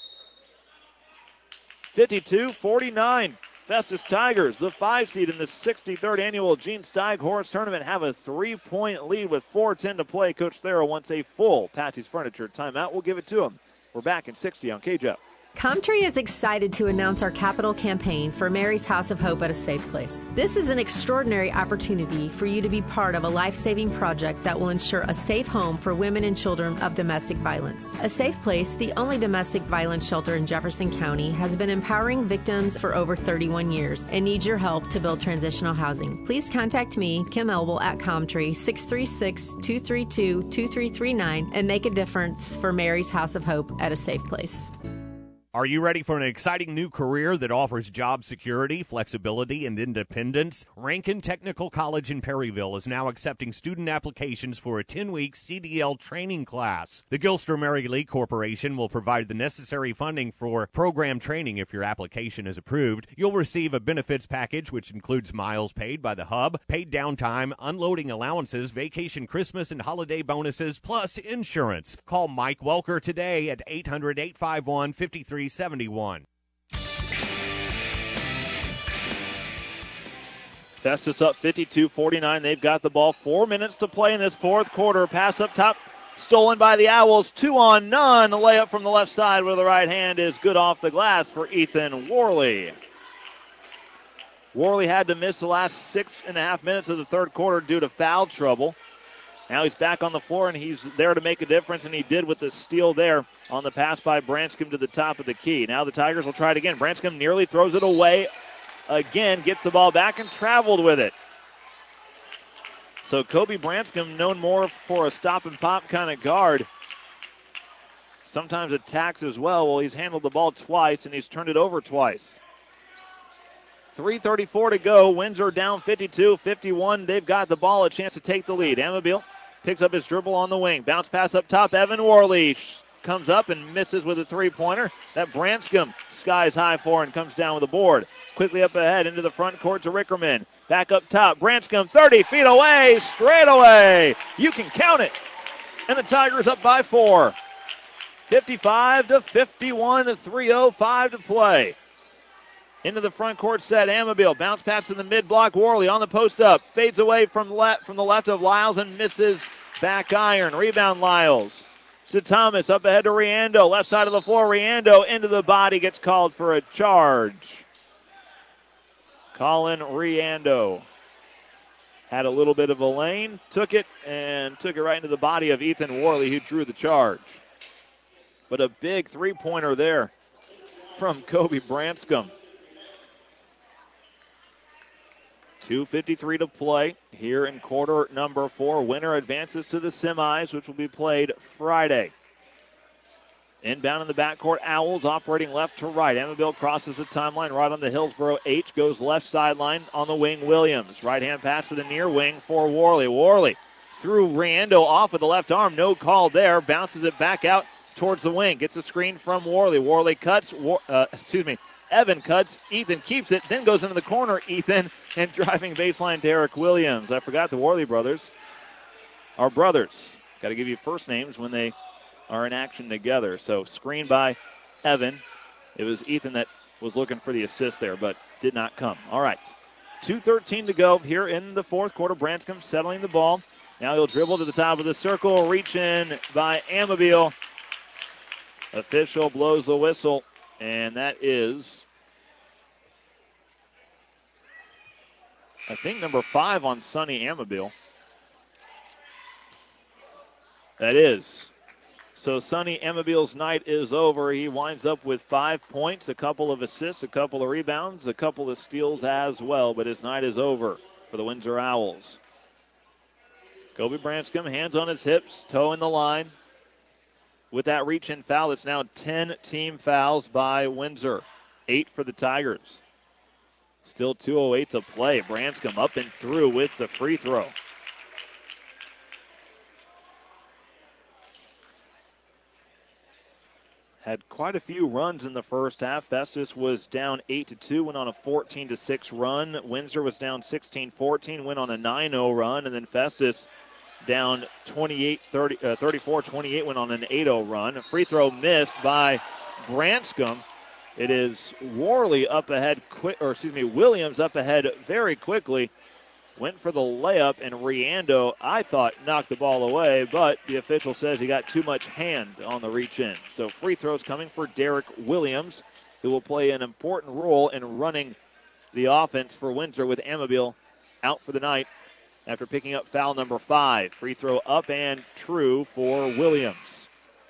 fifty-two forty-nine, Festus Tigers, the five seed in the sixty-third annual Gene Steig Horse Tournament, have a three-point lead with four ten to play. Coach Thera wants a full Patsy's Furniture timeout. We'll give it to him. We're back in sixty on K J. Comtree is excited to announce our capital campaign for Mary's House of Hope at a Safe Place. This is an extraordinary opportunity for you to be part of a life-saving project that will ensure a safe home for women and children of domestic violence. A Safe Place, the only domestic violence shelter in Jefferson County, has been empowering victims for over thirty-one years and needs your help to build transitional housing. Please contact me, Kim Elwell, at Comtree, six three six, two three two, two three three nine, and make a difference for Mary's House of Hope at a Safe Place. Are you ready for an exciting new career that offers job security, flexibility, and independence? Rankin Technical College in Perryville is now accepting student applications for a ten-week C D L training class. The Gilster Mary Lee Corporation will provide the necessary funding for program training if your application is approved. You'll receive a benefits package which includes miles paid by the hub, paid downtime, unloading allowances, vacation, Christmas, and holiday bonuses, plus insurance. Call Mike Welker today at eight hundred, eight five one, five three seventy-one. Festus up fifty-two forty-nine. They've got the ball. Four minutes to play in this fourth quarter. Pass up top, stolen by the Owls. Two on none. A layup from the left side with the right hand is good off the glass for Ethan Worley. Worley had to miss the last six and a half minutes of the third quarter due to foul trouble. Now he's back on the floor, and he's there to make a difference, and he did with the steal there on the pass by Branscombe to the top of the key. Now the Tigers will try it again. Branscombe nearly throws it away again, gets the ball back, and traveled with it. So Kobe Branscombe, known more for a stop-and-pop kind of guard, sometimes attacks as well. Well, he's handled the ball twice, and he's turned it over twice. three thirty-four to go. Windsor down fifty-two fifty-one. They've got the ball, a chance to take the lead. Amabile picks up his dribble on the wing. Bounce pass up top. Evan Worley comes up and misses with a three-pointer. That Branscombe skies high for and comes down with a board. Quickly up ahead into the front court to Rickerman. Back up top. Branscombe thirty feet away. Straight away. You can count it. And the Tigers up by four. fifty-five to fifty-one. three oh five to play. Into the front court set, Amabile. Bounce pass in the mid-block. Worley on the post up. Fades away from, left, from the left of Lyles and misses back iron. Rebound Lyles to Thomas. Up ahead to Riando. Left side of the floor. Riando into the body. Gets called for a charge. Colin Riando. had a little bit of a lane, took it, and took it right into the body of Ethan Worley, who drew the charge. But a big three-pointer there from Kobe Branscombe. two fifty-three to play here in quarter number four. Winner advances to the semis, which will be played Friday. Inbound in the backcourt, Owls operating left to right. Amabile crosses the timeline right on the Hillsboro H, goes left sideline on the wing, Williams. Right-hand pass to the near wing for Worley. Worley through Riendo off with the left arm, no call there. Bounces it back out towards the wing. Gets a screen from Worley. Worley cuts, uh, excuse me, Evan cuts, Ethan keeps it, then goes into the corner, Ethan, and driving baseline, Derek Williams. I forgot the Worley brothers are brothers. Got to give you first names when they are in action together. So screen by Evan. It was Ethan that was looking for the assist there, but did not come. All right, two thirteen to go here in the fourth quarter. Branscombe settling the ball. Now he'll dribble to the top of the circle, reach in by Amabile. Official blows the whistle, and that is, I think, number five on Sonny Amabile. That is. So Sonny Amabile's night is over. He winds up with five points, a couple of assists, a couple of rebounds, a couple of steals as well, but his night is over for the Windsor Owls. Kobe Branscombe, hands on his hips, toe in the line. With that reach-in foul, it's now ten team fouls by Windsor, eight for the Tigers. Still two oh eight to play. Branscombe up and through with the free throw. Had quite a few runs in the first half. Festus was down eight to two, went on a fourteen to six run. Windsor was down sixteen fourteen, went on a nine oh run. And then Festus down twenty-eight thirty, uh, thirty-four twenty-eight, went on an eight oh run. A free throw missed by Branscombe. It is Worley up ahead, quick, or excuse me, Williams up ahead very quickly. Went for the layup, and Riendo, I thought, knocked the ball away, but the official says he got too much hand on the reach-in. So free throws coming for Derek Williams, who will play an important role in running the offense for Windsor, with Amabile out for the night after picking up foul number five. Free throw up and true for Williams.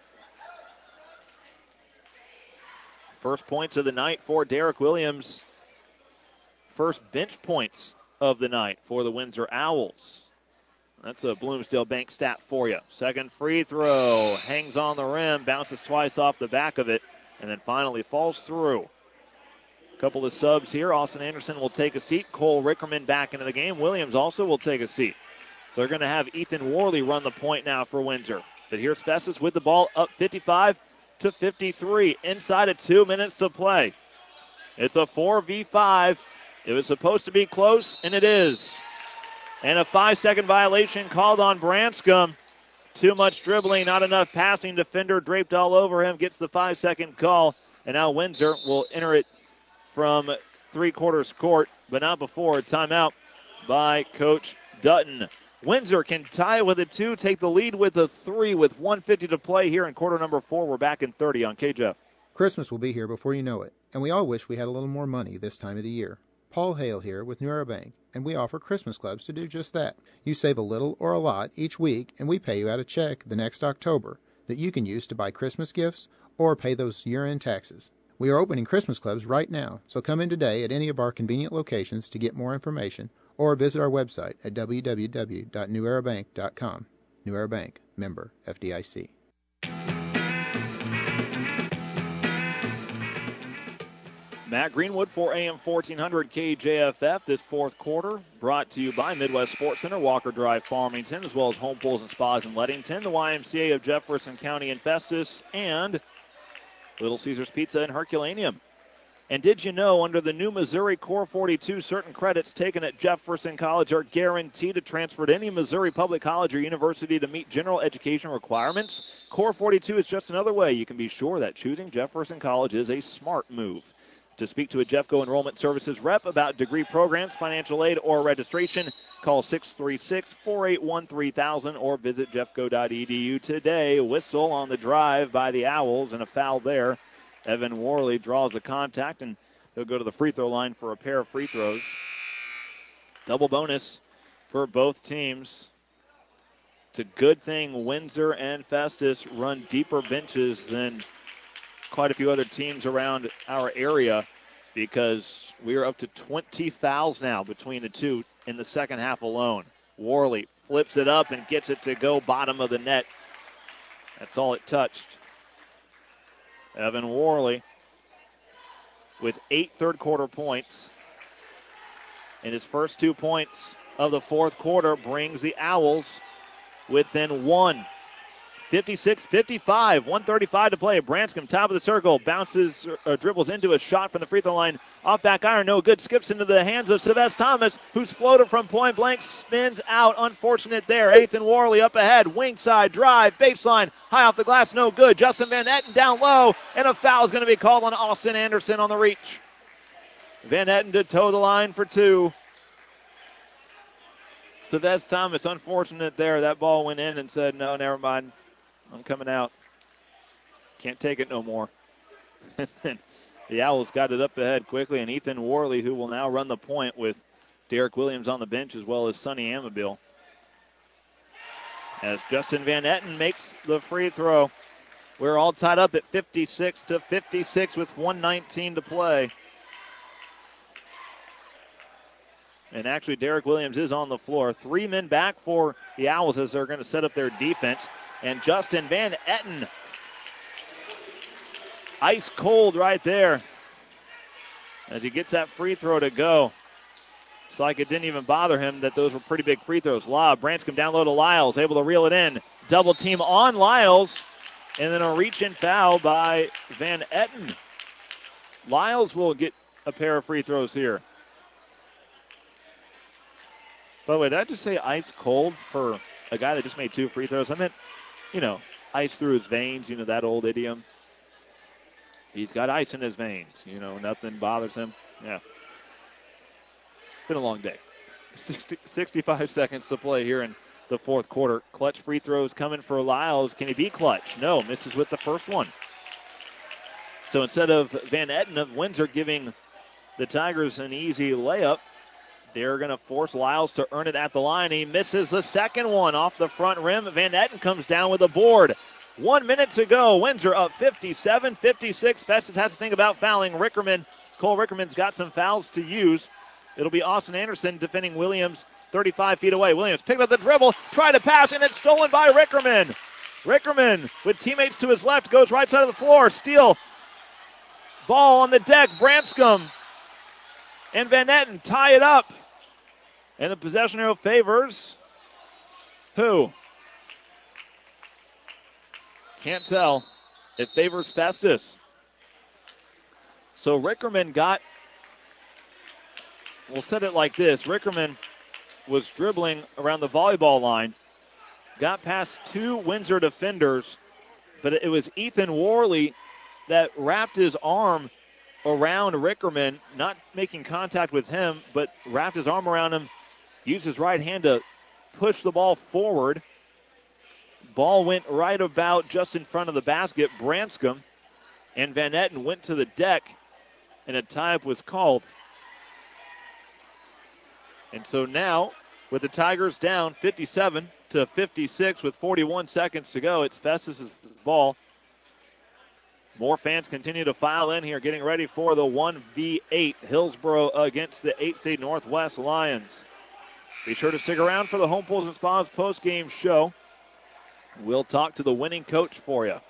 First points of the night for Derek Williams. First bench points of the night for the Windsor Owls. That's a Bloomsdale Bank stat for you. Second free throw, hangs on the rim, bounces twice off the back of it, and then finally falls through. A couple of subs here. Austin Anderson will take a seat. Cole Rickerman back into the game. Williams also will take a seat. So they're going to have Ethan Worley run the point now for Windsor. But here's Festus with the ball, up fifty-five to fifty-three. Inside of two minutes to play. It's a four v five. It was supposed to be close, and it is. And a five-second violation called on Branscombe. Too much dribbling, not enough passing. Defender draped all over him, gets the five-second call. And now Windsor will enter it from three-quarters court, but not before. Timeout by Coach Dutton. Windsor can tie with a two, take the lead with a three with one fifty to play here in quarter number four. We're back in thirty on K J F. Christmas will be here before you know it, and we all wish we had a little more money this time of the year. Paul Hale here with New Era Bank, and we offer Christmas clubs to do just that. You save a little or a lot each week, and we pay you out a check the next October that you can use to buy Christmas gifts or pay those year-end taxes. We are opening Christmas clubs right now, so come in today at any of our convenient locations to get more information, or visit our website at w w w dot new era bank dot com. New Era Bank, member F D I C. Matt Greenwood for A M fourteen hundred K J F F. This fourth quarter brought to you by Midwest Sports Center, Walker Drive, Farmington, as well as Home Pools and Spas in Leadington, the Y M C A of Jefferson County and Festus, and Little Caesars Pizza in Herculaneum. And did you know, under the new Missouri Core forty-two, certain credits taken at Jefferson College are guaranteed to transfer to any Missouri public college or university to meet general education requirements? Core forty-two is just another way you can be sure that choosing Jefferson College is a smart move. To speak to a Jeffco Enrollment Services rep about degree programs, financial aid, or registration, call six three six, four eight one, three thousand or visit jeffco dot e d u today. Whistle on the drive by the Owls and a foul there. Evan Worley draws the contact, and he'll go to the free throw line for a pair of free throws. Double bonus for both teams. It's a good thing Windsor and Festus run deeper benches than quite a few other teams around our area, because we are up to twenty fouls now between the two in the second half alone. Worley flips it up and gets it to go bottom of the net. That's all it touched. Evan Worley with eight third quarter points. And his first two points of the fourth quarter brings the Owls within one. fifty-six fifty-five, one thirty-five to play. Branscombe, top of the circle, bounces or dribbles into a shot from the free throw line. Off back iron, no good. Skips into the hands of Sylvester Thomas, who's floated from point blank, spins out. Unfortunate there. Ethan Worley up ahead. Wing side drive, baseline, high off the glass, no good. Justin Van Etten down low, and a foul is going to be called on Austin Anderson on the reach. Van Etten to toe the line for two. Sylvester Thomas, unfortunate there. That ball went in and said, no, never mind. I'm coming out. Can't take it no more. And then the Owls got it up ahead quickly, and Ethan Worley, who will now run the point with Derek Williams on the bench as well as Sonny Amabile. As Justin Van Etten makes the free throw. We're all tied up at fifty-six to fifty-six with one nineteen to play. And actually, Derek Williams is on the floor. Three men back for the Owls as they're going to set up their defense. And Justin Van Etten, ice cold right there as he gets that free throw to go. It's like it didn't even bother him that those were pretty big free throws. Lob, Branscombe down low to Lyles, able to reel it in. Double team on Lyles, and then a reach-in foul by Van Etten. Lyles will get a pair of free throws here. By the way, did I just say ice cold for a guy that just made two free throws? I meant, you know, ice through his veins, you know, that old idiom. He's got ice in his veins, you know, nothing bothers him. Yeah. Been a long day. sixty, sixty-five seconds to play here in the fourth quarter. Clutch free throws coming for Lyles. Can he be clutch? No, misses with the first one. So instead of Van Etten of Windsor giving the Tigers an easy layup, they're going to force Lyles to earn it at the line. He misses the second one off the front rim. Van Etten comes down with a board. One minute to go. Windsor up fifty-seven fifty-six. Festus has to think about fouling. Rickerman, Cole Rickerman's got some fouls to use. It'll be Austin Anderson defending Williams thirty-five feet away. Williams picked up the dribble, tried to pass, and it's stolen by Rickerman. Rickerman with teammates to his left goes right side of the floor. Steal. Ball on the deck. Branscombe and Van Etten tie it up. And the possession arrow favors who? Can't tell. It favors Festus. So Rickerman got, we'll set it like this. Rickerman was dribbling around the volleyball line, got past two Windsor defenders, but it was Ethan Worley that wrapped his arm around Rickerman, not making contact with him, but wrapped his arm around him, used his right hand to push the ball forward. Ball went right about just in front of the basket. Branscombe and Van Etten went to the deck, and a tie-up was called. And so now, with the Tigers down fifty-seven to fifty-six with forty-one seconds to go, it's Festus' ball. More fans continue to file in here, getting ready for the one v eight Hillsboro against the eight seed Northwest Lions. Be sure to stick around for the Home Pools and Spas post-game show. We'll talk to the winning coach for you.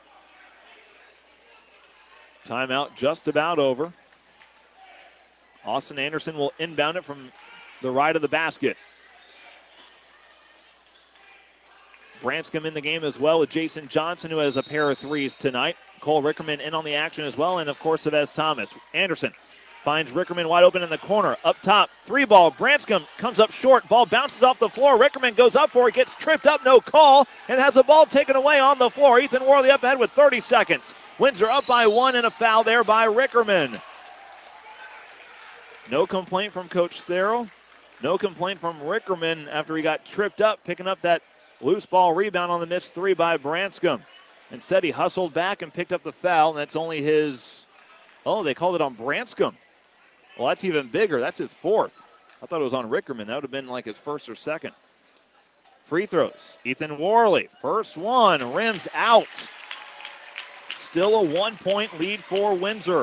Timeout just about over. Austin Anderson will inbound it from the right of the basket. Branscombe in the game as well with Jason Johnson, who has a pair of threes tonight. Cole Rickerman in on the action as well, and of course, Savez Thomas. Anderson finds Rickerman wide open in the corner. Up top, three ball. Branscombe comes up short. Ball bounces off the floor. Rickerman goes up for it, gets tripped up, no call, and has the ball taken away on the floor. Ethan Worley up ahead with thirty seconds. Windsor up by one, and a foul there by Rickerman. No complaint from Coach Therrell. No complaint from Rickerman after he got tripped up, picking up that loose ball rebound on the missed three by Branscombe. Instead, he hustled back and picked up the foul, and that's only his, oh, they called it on Branscombe. Well, that's even bigger. That's his fourth. I thought it was on Rickerman. That would have been like his first or second. Free throws. Ethan Worley, first one, rims out. Still a one-point lead for Windsor.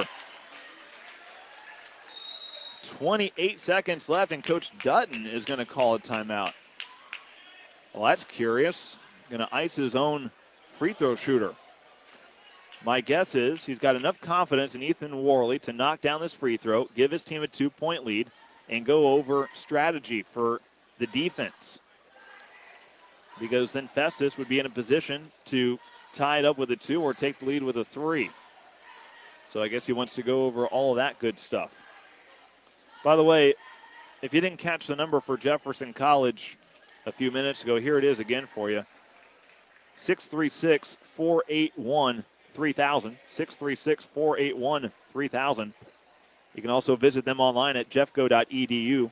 twenty-eight seconds left, and Coach Dutton is going to call a timeout. Well, that's curious. Going to ice his own free throw shooter. My guess is he's got enough confidence in Ethan Worley to knock down this free throw, give his team a two-point lead, and go over strategy for the defense. Because then Festus would be in a position to tie it up with a two or take the lead with a three. So I guess he wants to go over all of that good stuff. By the way, if you didn't catch the number for Jefferson College a few minutes ago, here it is again for you. six three six, four eight one, three thousand. six three six, four eight one, three thousand. You can also visit them online at jeffco dot e d u.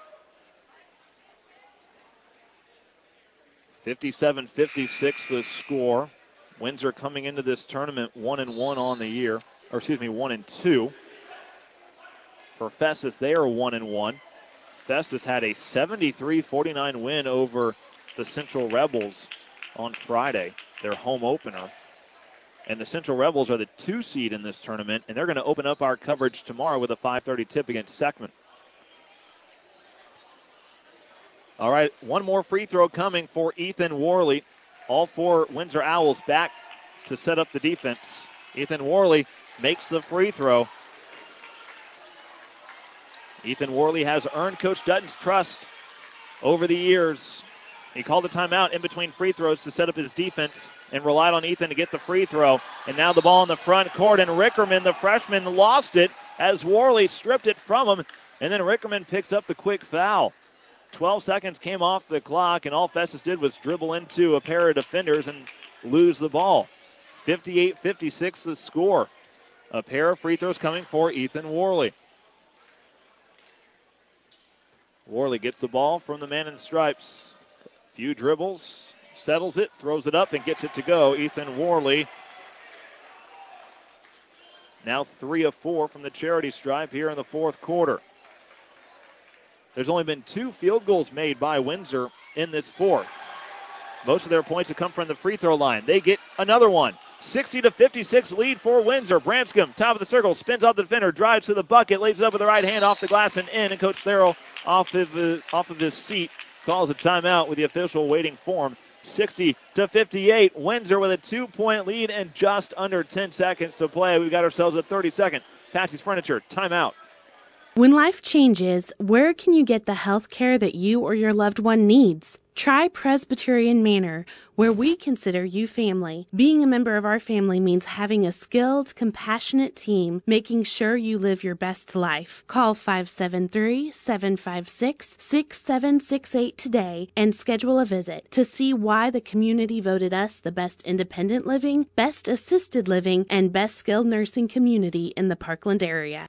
fifty-seven fifty-six the score. Windsor coming into this tournament one and one on the year, or excuse me, one and two. For Festus, they are one and one. Festus had a seventy-three forty-nine win over the Central Rebels on Friday, their home opener. And the Central Rebels are the two seed in this tournament, and they're going to open up our coverage tomorrow with a five thirty tip against Seckman. All right, one more free throw coming for Ethan Worley. All four Windsor Owls back to set up the defense. Ethan Worley makes the free throw. Ethan Worley has earned Coach Dutton's trust over the years. He called a timeout in between free throws to set up his defense and relied on Ethan to get the free throw. And now the ball in the front court, and Rickerman, the freshman, lost it as Worley stripped it from him. And then Rickerman picks up the quick foul. twelve seconds came off the clock, and all Festus did was dribble into a pair of defenders and lose the ball. fifty-eight fifty-six the score. A pair of free throws coming for Ethan Worley. Worley gets the ball from the man in stripes. Few dribbles, settles it, throws it up, and gets it to go. Ethan Worley now three of four from the charity stripe here in the fourth quarter. There's only been two field goals made by Windsor in this fourth. Most of their points have come from the free throw line. They get another one. sixty to fifty-six lead for Windsor. Branscombe, top of the circle, spins off the defender, drives to the bucket, lays it up with the right hand off the glass and in. And Coach Farrell off of, uh, off of his seat calls a timeout with the official waiting for him. sixty to fifty-eight. Windsor with a two-point lead and just under ten seconds to play. We've got ourselves a thirty-second Patsy's Furniture timeout. When life changes, where can you get the health care that you or your loved one needs? Try Presbyterian Manor, where we consider you family. Being a member of our family means having a skilled, compassionate team, making sure you live your best life. Call five seven three, seven five six, six seven six eight today and schedule a visit to see why the community voted us the best independent living, best assisted living, and best skilled nursing community in the Parkland area.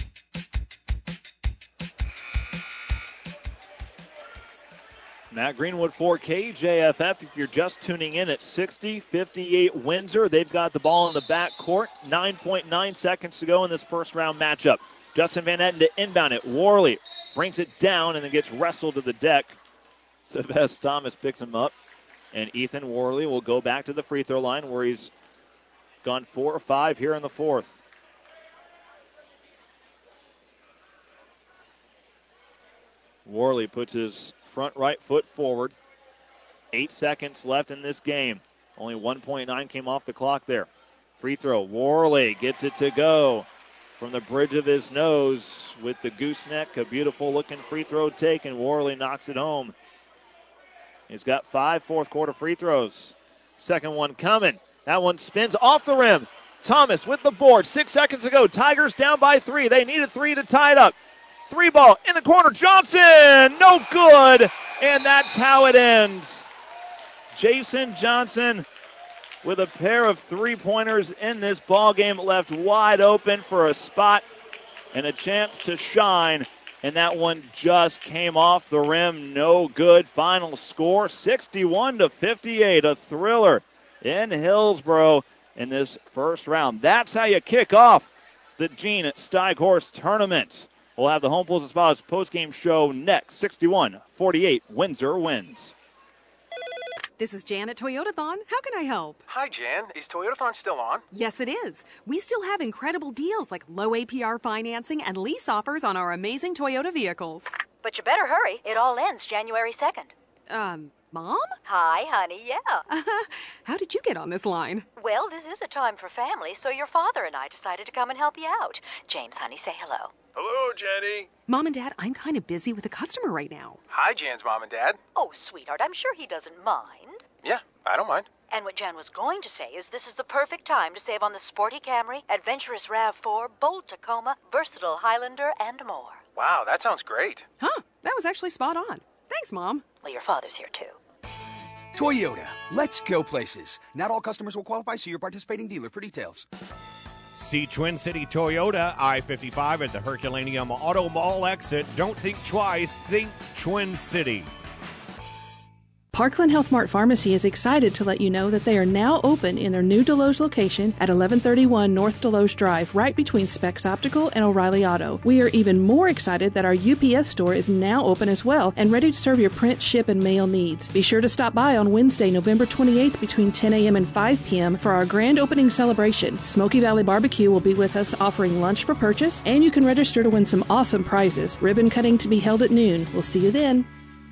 Matt Greenwood for K J F F. If you're just tuning in at sixty fifty-eight Windsor, they've got the ball in the back court. nine point nine seconds to go in this first round matchup. Justin Van Etten to inbound it. Worley brings it down and then gets wrestled to the deck. Sylvester Thomas picks him up. And Ethan Worley will go back to the free throw line where he's gone four or five here in the fourth. Worley puts his front right foot forward. Eight seconds left in this game. Only one point nine came off the clock there. Free throw. Worley gets it to go from the bridge of his nose with the gooseneck. A beautiful looking free throw take, and Worley knocks it home. He's got five fourth quarter free throws. Second one coming. That one spins off the rim. Thomas with the board. Six seconds to go. Tigers down by three. They need a three to tie it up. Three ball in the corner. Johnson, no good. And that's how it ends. Jason Johnson with a pair of three-pointers in this ball game, left wide open for a spot and a chance to shine. And that one just came off the rim. No good. Final score, sixty-one to fifty-eight. A thriller in Hillsboro in this first round. That's how you kick off the Gene Steighorst tournament. We'll have the Home Pools and Spas postgame show next. sixty-one forty-eight, Windsor wins. This is Jan at Toyotathon. How can I help? Hi, Jan. Is Toyotathon still on? Yes, it is. We still have incredible deals like low A P R financing and lease offers on our amazing Toyota vehicles. But you better hurry. It all ends January second. Um, Mom? Hi, honey. Yeah. How did you get on this line? Well, this is a time for family, so your father and I decided to come and help you out. James, honey, say hello. Hello, Jenny. Mom and Dad, I'm kind of busy with a customer right now. Hi, Jan's mom and dad. Oh, sweetheart, I'm sure he doesn't mind. Yeah, I don't mind. And what Jan was going to say is this is the perfect time to save on the sporty Camry, adventurous RAV four, bold Tacoma, versatile Highlander, and more. Wow, that sounds great. Huh, that was actually spot on. Thanks, Mom. Well, your father's here, too. Toyota, let's go places. Not all customers will qualify, so your participating dealer for details. See Twin City Toyota, I fifty-five at the Herculaneum Auto Mall exit. Don't think twice, think Twin City. Parkland Health Mart Pharmacy is excited to let you know that they are now open in their new Deloge location at eleven thirty-one North Deloge Drive, right between Specs Optical and O'Reilly Auto. We are even more excited that our U P S store is now open as well and ready to serve your print, ship, and mail needs. Be sure to stop by on Wednesday, November twenty-eighth between ten a.m. and five p.m. for our grand opening celebration. Smoky Valley Barbecue will be with us offering lunch for purchase, and you can register to win some awesome prizes. Ribbon cutting to be held at noon. We'll see you then.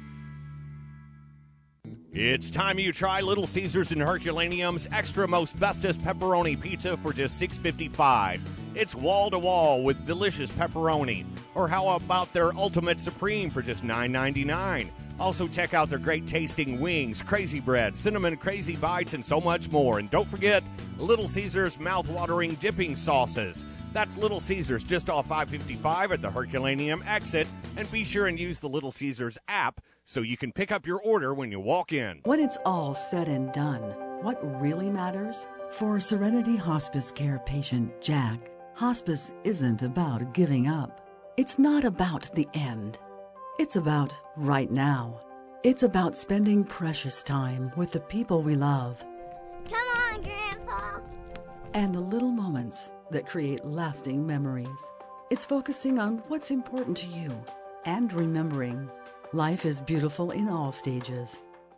It's time you try Little Caesars and Herculaneum's Extra Most Bestest Pepperoni Pizza for just six fifty-five. It's wall-to-wall with delicious pepperoni. Or how about their Ultimate Supreme for just nine ninety-nine? Also check out their great-tasting wings, crazy bread, cinnamon crazy bites, and so much more. And don't forget Little Caesars mouth-watering dipping sauces. That's Little Caesars just off five fifty-five at the Herculaneum exit. And be sure and use the Little Caesars app so you can pick up your order when you walk in. When it's all said and done, what really matters? For Serenity Hospice Care patient Jack, hospice isn't about giving up. It's not about the end. It's about right now. It's about spending precious time with the people we love. Come on, Grandpa. And the little moments that create lasting memories. It's focusing on what's important to you and remembering life is beautiful in all stages.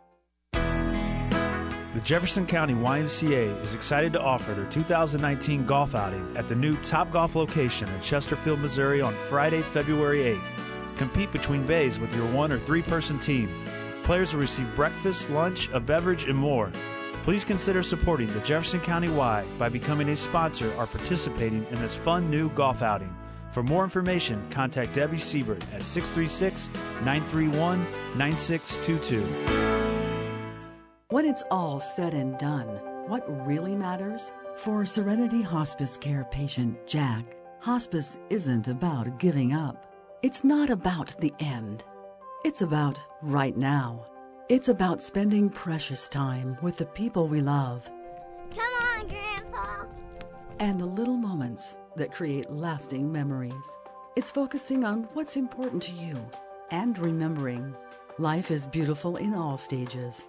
The Jefferson County Y M C A is excited to offer their two thousand nineteen golf outing at the new Topgolf location in Chesterfield, Missouri on Friday, February eighth. Compete between bays with your one or three-person team. Players will receive breakfast, lunch, a beverage, and more. Please consider supporting the Jefferson County Y by becoming a sponsor or participating in this fun new golf outing. For more information, contact Debbie Siebert at six three six, nine three one, nine six two two. When it's all said and done, what really matters? For Serenity Hospice Care patient Jack, hospice isn't about giving up. It's not about the end. It's about right now. It's about spending precious time with the people we love. Come on, Grandpa. And the little moments that create lasting memories. It's focusing on what's important to you and remembering life is beautiful in all stages.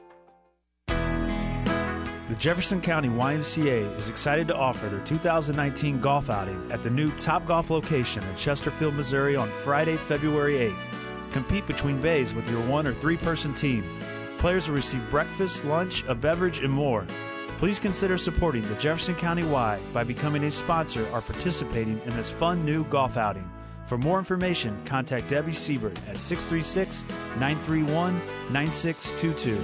The Jefferson County Y M C A is excited to offer their two thousand nineteen golf outing at the new Topgolf location in Chesterfield, Missouri on Friday, February eighth. Compete between bays with your one or three-person team. Players will receive breakfast, lunch, a beverage, and more. Please consider supporting the Jefferson County Y by becoming a sponsor or participating in this fun new golf outing. For more information, contact Debbie Siebert at six three six, nine three one, nine six two two.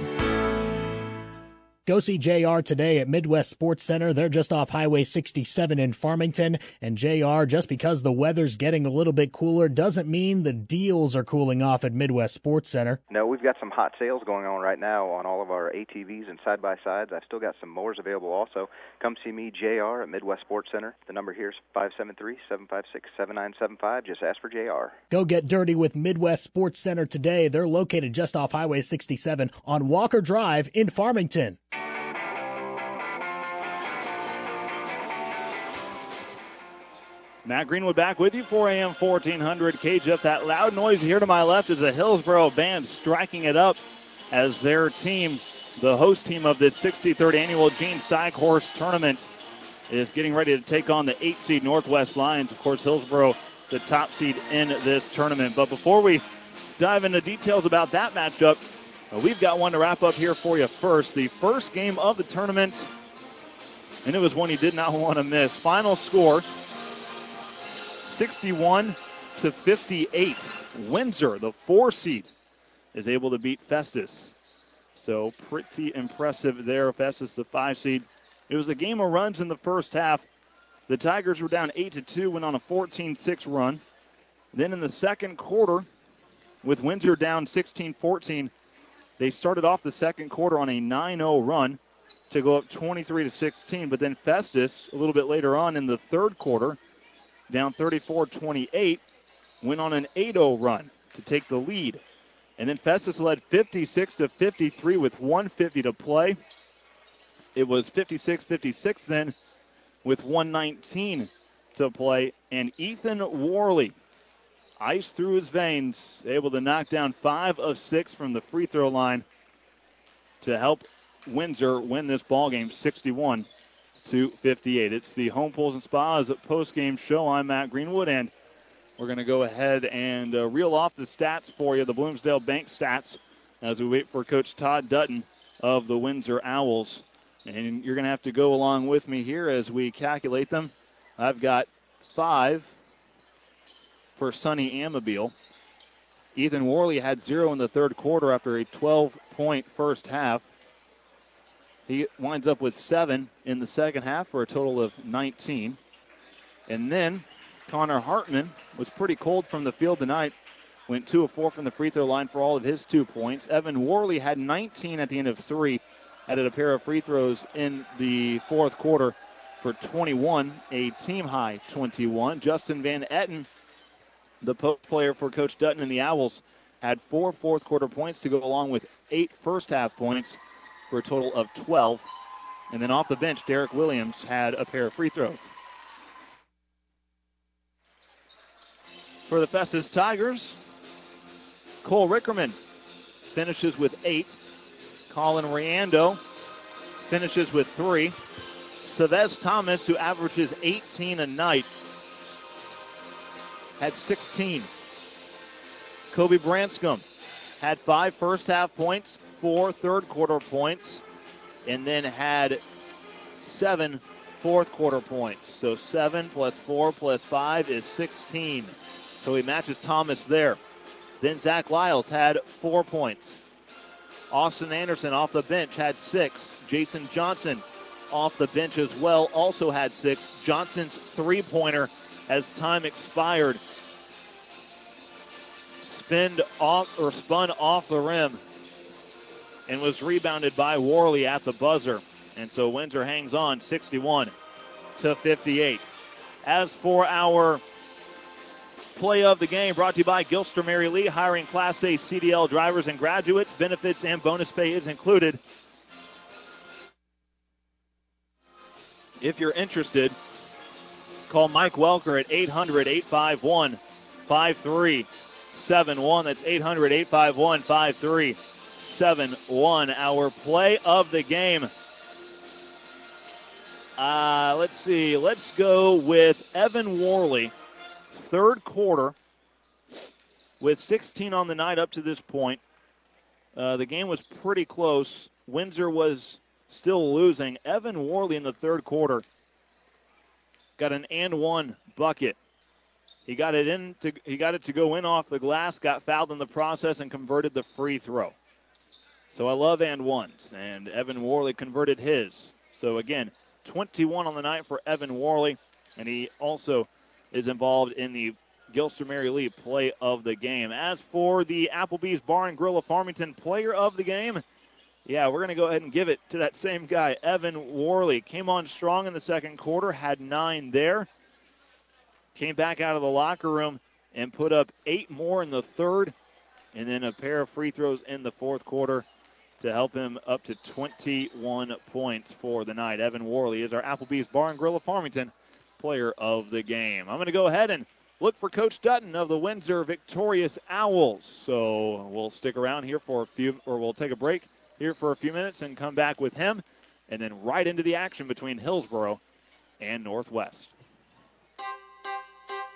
Go see J R today at Midwest Sports Center. They're just off Highway sixty-seven in Farmington. And J R, just because the weather's getting a little bit cooler doesn't mean the deals are cooling off at Midwest Sports Center. No, we've got some hot sales going on right now on all of our A T Vs and side-by-sides. I've still got some mowers available also. Come see me, J R, at Midwest Sports Center. The number here is five seven three, seven five six, seven nine seven five. Just ask for J R. Go get dirty with Midwest Sports Center today. They're located just off Highway sixty-seven on Walker Drive in Farmington. Matt Greenwood back with you, four a.m. fourteen hundred K J F. That loud noise here to my left is the Hillsboro Band striking it up as their team, the host team of this sixty-third annual Gene Steighorst tournament, is getting ready to take on the eight seed Northwest Lions. Of course, Hillsboro the top seed in this tournament. But before we dive into details about that matchup, uh, we've got one to wrap up here for you first. The first game of the tournament, and it was one you did not want to miss. Final score, sixty-one to fifty-eight. Windsor, the four seed, is able to beat Festus. So pretty impressive there. Festus, the five seed. It was a game of runs in the first half. The Tigers were down eight to two, went on a fourteen six run. Then in the second quarter, with Windsor down sixteen fourteen, they started off the second quarter on a nine oh run to go up twenty-three to sixteen. But then Festus, a little bit later on in the third quarter, down thirty-four twenty-eight, went on an eight oh run to take the lead. And then Festus led fifty-six to fifty-three with one fifty to play. It was fifty-six fifty-six then with one nineteen to play. And Ethan Worley, ice through his veins, able to knock down five of six from the free throw line to help Windsor win this ballgame sixty-one to fifty-eight. It's the Home Pools and Spas post-game show. I'm Matt Greenwood, and we're going to go ahead and uh, reel off the stats for you, the Bloomsdale Bank stats, as we wait for Coach Todd Dutton of the Windsor Owls. And you're going to have to go along with me here as we calculate them. I've got five for Sonny Amabile. Ethan Worley had zero in the third quarter after a twelve-point first half. He winds up with seven in the second half for a total of nineteen. And then Connor Hartman was pretty cold from the field tonight. Went two of four from the free throw line for all of his two points. Evan Worley had nineteen at the end of three. Added a pair of free throws in the fourth quarter for twenty-one, a team-high twenty-one. Justin Van Etten, the post player for Coach Dutton and the Owls, had four fourth-quarter points to go along with eight first-half points for a total of twelve. And then off the bench, Derek Williams had a pair of free throws. For the Festus Tigers, Cole Rickerman finishes with eight. Colin Riando finishes with three. Savez Thomas, who averages eighteen a night, had sixteen. Kobe Branscombe had five first-half points, four third-quarter points, and then had seven fourth-quarter points. So seven plus four plus five is sixteen. So he matches Thomas there. Then Zach Lyles had four points. Austin Anderson off the bench had six. Jason Johnson off the bench as well also had six. Johnson's three-pointer as time expired spinned off or spun off the rim and was rebounded by Worley at the buzzer. And so Windsor hangs on sixty-one to fifty-eight. As for our play of the game, brought to you by Gilster Mary Lee, hiring Class A C D L drivers and graduates. Benefits and bonus pay is included. If you're interested, call Mike Welker at eight hundred, eight five one, five three seven one. That's eight hundred, eight five one, five three seven one. Our play of the game. Uh, let's see. Let's go with Evan Worley. Third quarter with sixteen on the night up to this point. Uh, the game was pretty close. Windsor was still losing. Evan Worley in the third quarter got an and one bucket. He got it in to, he got it to go in off the glass, got fouled in the process, and converted the free throw. So I love and ones, and Evan Worley converted his. So again, twenty-one on the night for Evan Worley, and he also is involved in the Gilster Mary Lee play of the game. As for the Applebee's Bar and Grill of Farmington player of the game, yeah, we're going to go ahead and give it to that same guy, Evan Worley. Came on strong in the second quarter, had nine there. Came back out of the locker room and put up eight more in the third, and then a pair of free throws in the fourth quarter to help him up to twenty-one points for the night. Evan Worley is our Applebee's Bar and Grill of Farmington player of the game. I'm going to go ahead and look for Coach Dutton of the Windsor Victorious Owls. So we'll stick around here for a few, or we'll take a break here for a few minutes and come back with him, and then right into the action between Hillsboro and Northwest.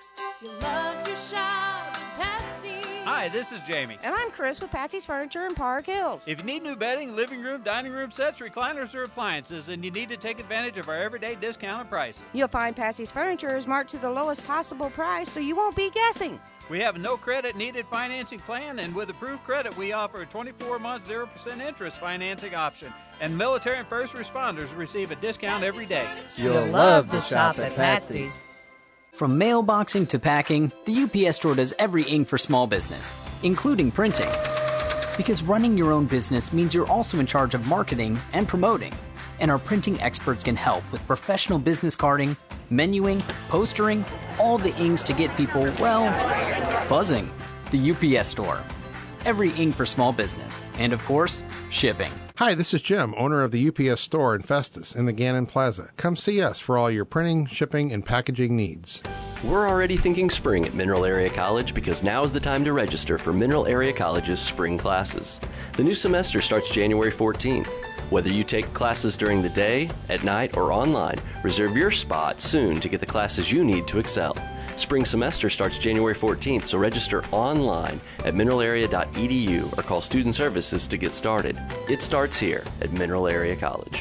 You love to shop at Patsy's. Hi, this is Jamie. And I'm Chris with Patsy's Furniture in Park Hills. If you need new bedding, living room, dining room sets, recliners, or appliances, and you need to take advantage of our everyday discounted prices. You'll find Patsy's Furniture is marked to the lowest possible price, so you won't be guessing. We have a no credit needed financing plan, and with approved credit, we offer a twenty-four month zero percent interest financing option. And military and first responders receive a discount every day. You'll love to shop at Patsy's. From mailboxing to packing, the U P S Store does everything for small business, including printing. Because running your own business means you're also in charge of marketing and promoting. And our printing experts can help with professional business carding, menuing, postering, all the ings to get people, well, buzzing. The U P S Store. Every ing for small business. And of course, shipping. Hi, this is Jim, owner of the U P S Store in Festus in the Gannon Plaza. Come see us for all your printing, shipping, and packaging needs. We're already thinking spring at Mineral Area College because now is the time to register for Mineral Area College's spring classes. The new semester starts January fourteenth. Whether you take classes during the day, at night, or online, reserve your spot soon to get the classes you need to excel. Spring semester starts January fourteenth, so register online at mineral area dot e d u or call Student Services to get started. It starts here at Mineral Area College.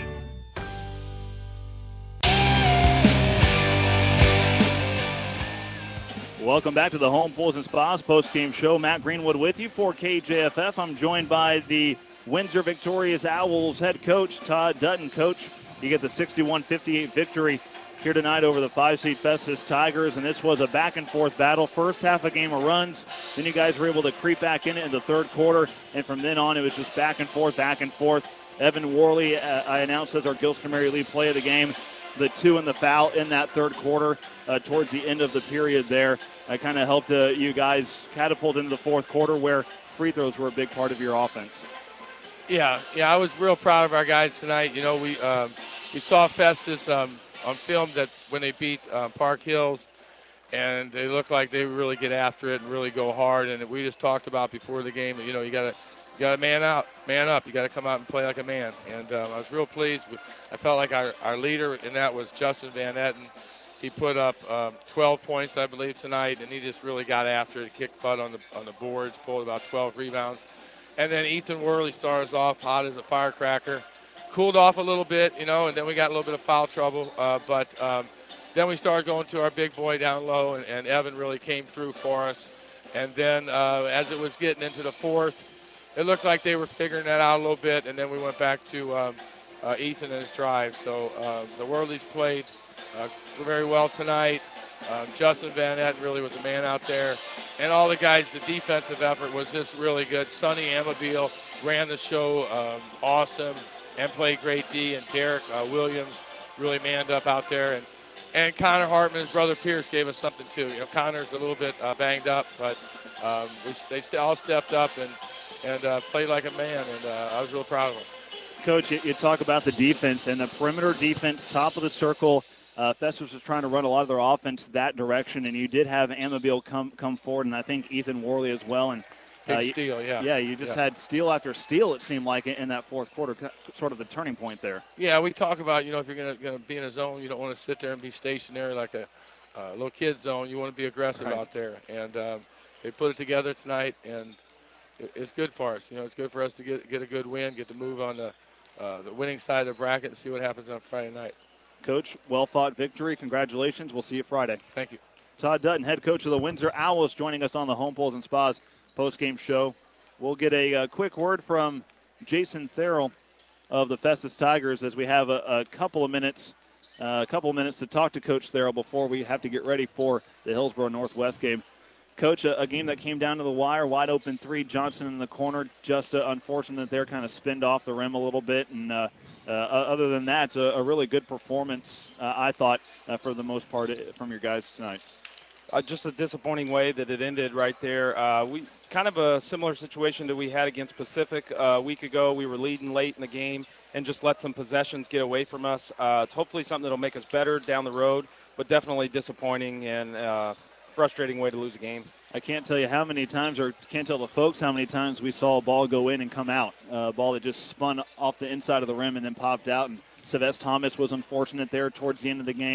Welcome back to the Home Pools and Spas post-game show. Matt Greenwood with you for K J F F. I'm joined by the Windsor Victorious Owls head coach, Todd Dutton. Coach, you get the sixty-one fifty-eight victory here tonight over the five-seed Festus Tigers, and this was a back-and-forth battle. First half a game of runs, then you guys were able to creep back in it in the third quarter, and from then on it was just back and forth, back and forth. Evan Worley, uh, I announced as our Gilster Mary Lee play of the game, the two and the foul in that third quarter uh, towards the end of the period there. I kind of helped uh, you guys catapult into the fourth quarter where free throws were a big part of your offense. Yeah, yeah, I was real proud of our guys tonight. You know, we um, we saw Festus um, on film that when they beat uh, Park Hills, and they looked like they would really get after it and really go hard. And we just talked about before the game that, you know, you got to you got to man out, man up. You got to come out and play like a man. And um, I was real pleased. With, I felt like our, our leader in that was Justin Van Etten. He put up um, twelve points, I believe, tonight, and he just really got after it, kicked butt on the on the boards, pulled about twelve rebounds. And then Ethan Worley starts off hot as a firecracker. Cooled off a little bit, you know, and then we got a little bit of foul trouble. Uh, but um, then we started going to our big boy down low, and, and Evan really came through for us. And then uh, as it was getting into the fourth, it looked like they were figuring that out a little bit, and then we went back to um, uh, Ethan and his drive. So uh, the Worleys played uh, very well tonight. Um, Justin Van Etten really was a man out there. And all the guys, the defensive effort was just really good. Sonny Amabile ran the show um, awesome and played great D. And Derek uh, Williams really manned up out there. And, and Connor Hartman, his brother Pierce, gave us something too. You know, Connor's a little bit uh, banged up, but um, we, they st- all stepped up and, and uh, played like a man. And uh, I was real proud of them. Coach, you, you talk about the defense and the perimeter defense, top of the circle. Uh, Festus was trying to run a lot of their offense that direction, and you did have Amabile come come forward, and I think Ethan Worley as well. And Big uh, steal, yeah. Yeah, you just yeah. had steal after steal, it seemed like, in that fourth quarter, sort of the turning point there. Yeah, we talk about, you know, if you're going to be in a zone, you don't want to sit there and be stationary like a uh, little kid zone. You want to be aggressive Right. out there. And um, they put it together tonight, and it, it's good for us. You know, it's good for us to get get a good win, get to move on the, uh, the winning side of the bracket and see what happens on Friday night. Coach, well-fought victory. Congratulations. We'll see you Friday. Thank you. Todd Dutton, head coach of the Windsor Owls, joining us on the Home Pools and Spas post-game show. We'll get a, a quick word from Jason Therrell of the Festus Tigers as we have a, a couple of minutes uh, a couple of minutes to talk to Coach Therrell before we have to get ready for the Hillsborough Northwest game. Coach, a, a game that came down to the wire, wide open three, Johnson in the corner. Just uh, unfortunate that they're kind of spinned off the rim a little bit. And uh, uh, other than that, a, a really good performance, uh, I thought, uh, for the most part from your guys tonight. Uh, just a disappointing way that it ended right there. Uh, we kind of a similar situation that we had against Pacific uh, a week ago. We were leading late in the game and just let some possessions get away from us. Uh, it's hopefully something that'll make us better down the road, but definitely disappointing and uh, frustrating way to lose a game. I can't tell you how many times, or can't tell the folks how many times we saw a ball go in and come out. A uh, ball that just spun off the inside of the rim and then popped out. And Sylvester Thomas was unfortunate there towards the end of the game.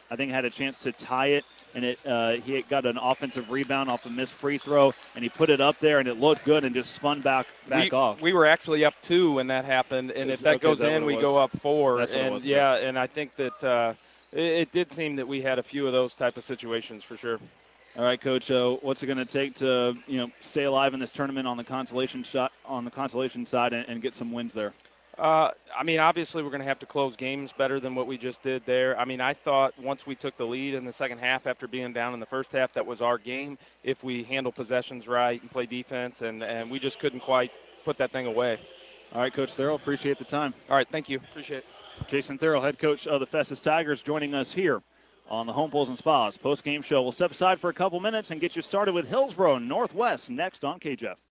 I think had a chance to tie it, and it uh, he got an offensive rebound off a missed free throw, and he put it up there, and it looked good, and just spun back back we, off. We were actually up two when that happened, and if that okay, goes that in, we was? go up four. That's what it and was, yeah, and I think that uh, it, it did seem that we had a few of those type of situations for sure. All right, Coach. Uh, what's it going to take to you know stay alive in this tournament on the consolation shot on the consolation side and, and get some wins there? Uh, I mean, obviously, we're going to have to close games better than what we just did there. I mean, I thought once we took the lead in the second half after being down in the first half, that was our game if we handle possessions right and play defense, and, and we just couldn't quite put that thing away. All right, Coach Thurl, appreciate the time. All right, thank you. Appreciate it. Jason Thurl, head coach of the Festus Tigers, joining us here on the Home Pools and Spas post-game show. We'll step aside for a couple minutes and get you started with Hillsboro Northwest next on K J F.